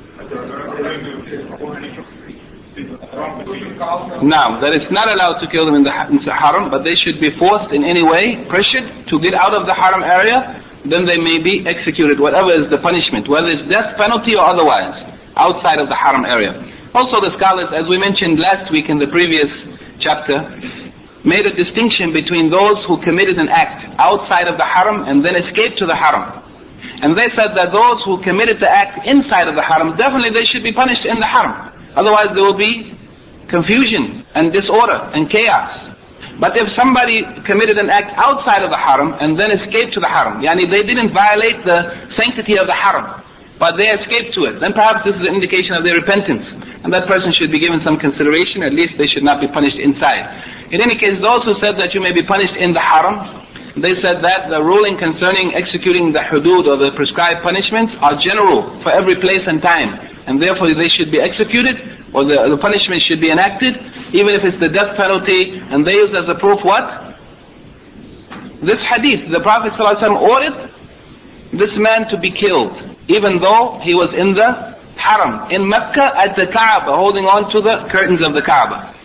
Now, that it's not allowed to kill them in the, in the haram, but they should be forced in any way, pressured to get out of the haram area, then they may be executed, whatever is the punishment, whether it's death penalty or otherwise, outside of the haram area. Also the scholars, as we mentioned last week in the previous chapter, made a distinction between those who committed an act outside of the haram and then escaped to the haram. And they said that those who committed the act inside of the haram, definitely they should be punished in the haram. Otherwise there will be confusion and disorder and chaos. But if somebody committed an act outside of the haram and then escaped to the haram, yani they didn't violate the sanctity of the haram, but they escaped to it, then perhaps this is an indication of their repentance. And that person should be given some consideration, at least they should not be punished inside. In any case, those who said that you may be punished in the haram, they said that the ruling concerning executing the hudud or the prescribed punishments are general for every place and time. And therefore they should be executed, or the, the punishment should be enacted, even if it's the death penalty. And they use as a proof what? This hadith, the Prophet ﷺ ordered this man to be killed, even though he was in the haram, in Mecca at the Kaaba, holding on to the curtains of the Kaaba.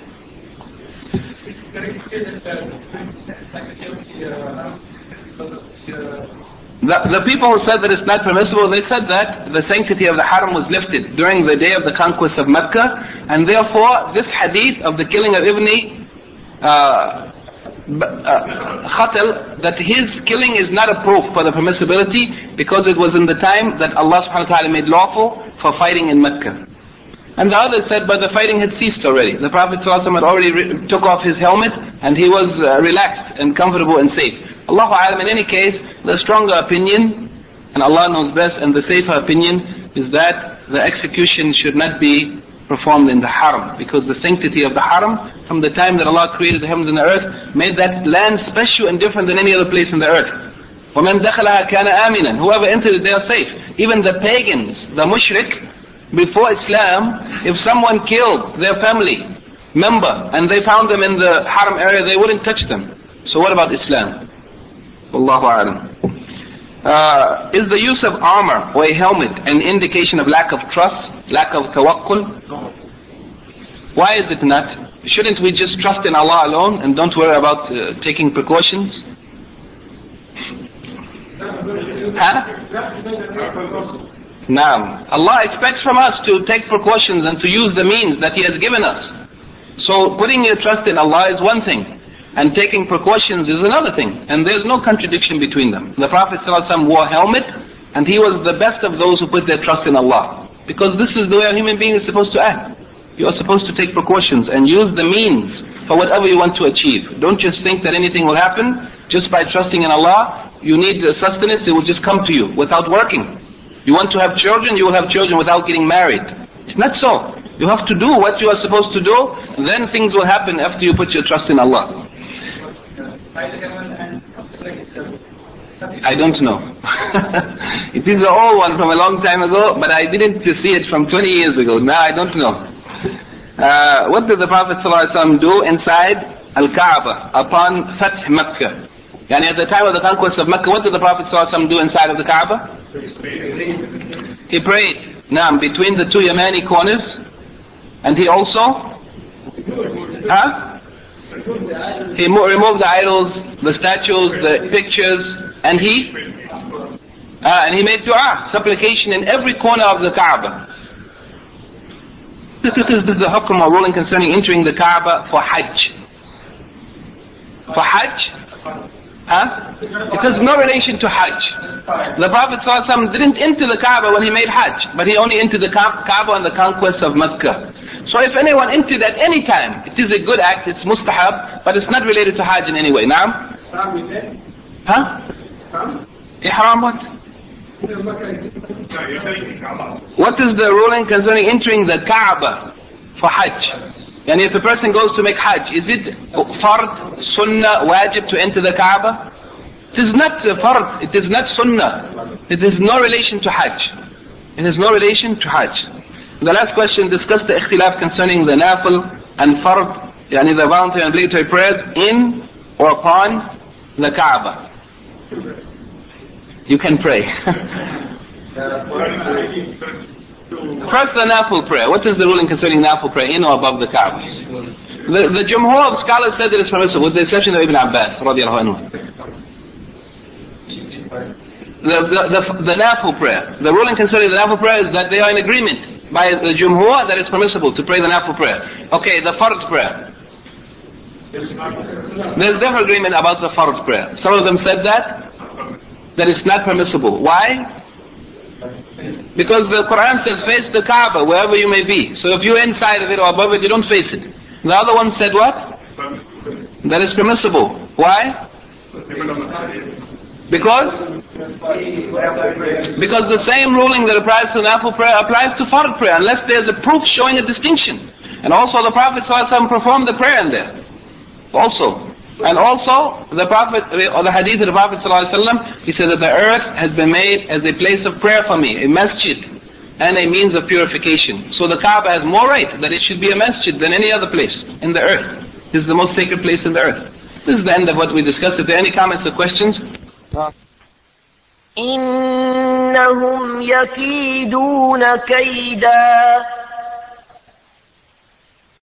The, the people who said that it's not permissible, they said that the sanctity of the haram was lifted during the day of the conquest of Mecca, and therefore this hadith of the killing of Ibn uh, uh, Khatal, that his killing is not a proof for the permissibility, because it was in the time that Allah subhanahu wa ta'ala made lawful for fighting in Mecca. And the others said, but the fighting had ceased already. The Prophet ﷺ had already re- took off his helmet, and he was uh, relaxed and comfortable and safe. Allahu A'lam, in any case, the stronger opinion, and Allah knows best, and the safer opinion, is that the execution should not be performed in the haram, because the sanctity of the haram, from the time that Allah created the heavens and the earth, made that land special and different than any other place in the earth. وَمَنْ دَخَلَهَا كَانَ آمِنًا. Whoever entered it, they are safe. Even the pagans, the mushrik, before Islam, if someone killed their family member and they found them in the haram area, they wouldn't touch them. So what about Islam? Wallahu a'lam. Uh, is the use of armor or a helmet an indication of lack of trust, lack of tawakkul? Why is it not? Shouldn't we just trust in Allah alone and don't worry about uh, taking precautions? Huh? Naam. Allah expects from us to take precautions and to use the means that He has given us. So putting your trust in Allah is one thing, and taking precautions is another thing, and there's no contradiction between them. The Prophet ﷺ wore a helmet, and he was the best of those who put their trust in Allah, because this is the way a human being is supposed to act. You are supposed to take precautions and use the means for whatever you want to achieve. Don't just think that anything will happen just by trusting in Allah. You need sustenance, it will just come to you without working. You want to have children, you will have children without getting married. It's not so. You have to do what you are supposed to do, and then things will happen after you put your trust in Allah. I don't know. It is an old one from a long time ago, but I didn't see it from twenty years ago. Now I don't know. Uh, what did the Prophet ﷺ do inside Al-Kaaba upon Fath Makkah? Yani at the time of the conquest of Makkah, what did the Prophet ﷺ do inside of the Kaaba? He prayed. Now, between the two Yamani corners, and he also, huh? He mo- removed the idols, the statues, the pictures, and he, uh, and he made dua, supplication in every corner of the Kaaba. This is the hukm or ruling concerning entering the Kaaba for Hajj. For Hajj, huh? It has no relation to Hajj. The Prophet ﷺ didn't enter the Kaaba when he made Hajj, but he only entered the Kaaba on the conquest of Makkah. So if anyone entered at any time, it is a good act, it's mustahab, but it's not related to Hajj in any way. Now? Huh? Ihram what? What is the ruling concerning entering the Kaaba for Hajj? And if a person goes to make Hajj, is it fard, sunnah, wajib to enter the Kaaba? It is not fard, it is not sunnah. It has no relation to Hajj. It has no relation to Hajj. The last question discussed the ikhtilaf concerning the nafil and fard, yani the voluntary and obligatory prayers in or upon the Kaaba. You can pray. First, the nafil prayer. What is the ruling concerning nafil prayer in or above the Kaaba? The, the Jumhur of scholars said it is permissible, with the exception of Ibn Abbas, radiallahu anhu. The, the, the, the nafil prayer. The ruling concerning the nafil prayer is that they are in agreement by the Jumhur that it's permissible to pray the nafil prayer. Okay, the fard prayer. There's different agreement about the fard prayer. Some of them said that, that it's not permissible. Why? Because the Quran says face the Kaaba wherever you may be. So if you're inside of it or above it, you don't face it. The other one said what? That it's permissible. Why? Because? Because the same ruling that applies to nafil prayer applies to fard prayer, unless there's a proof showing a distinction. And also the Prophet ﷺ performed the prayer in there. Also. And also, the Prophet, or the hadith of the Prophet ﷺ, he said that the earth has been made as a place of prayer for me, a masjid, and a means of purification. So the Kaaba has more right that it should be a masjid than any other place in the earth. This is the most sacred place in the earth. This is the end of what we discussed. If there are any comments or questions? إنهم يكيدون كيدا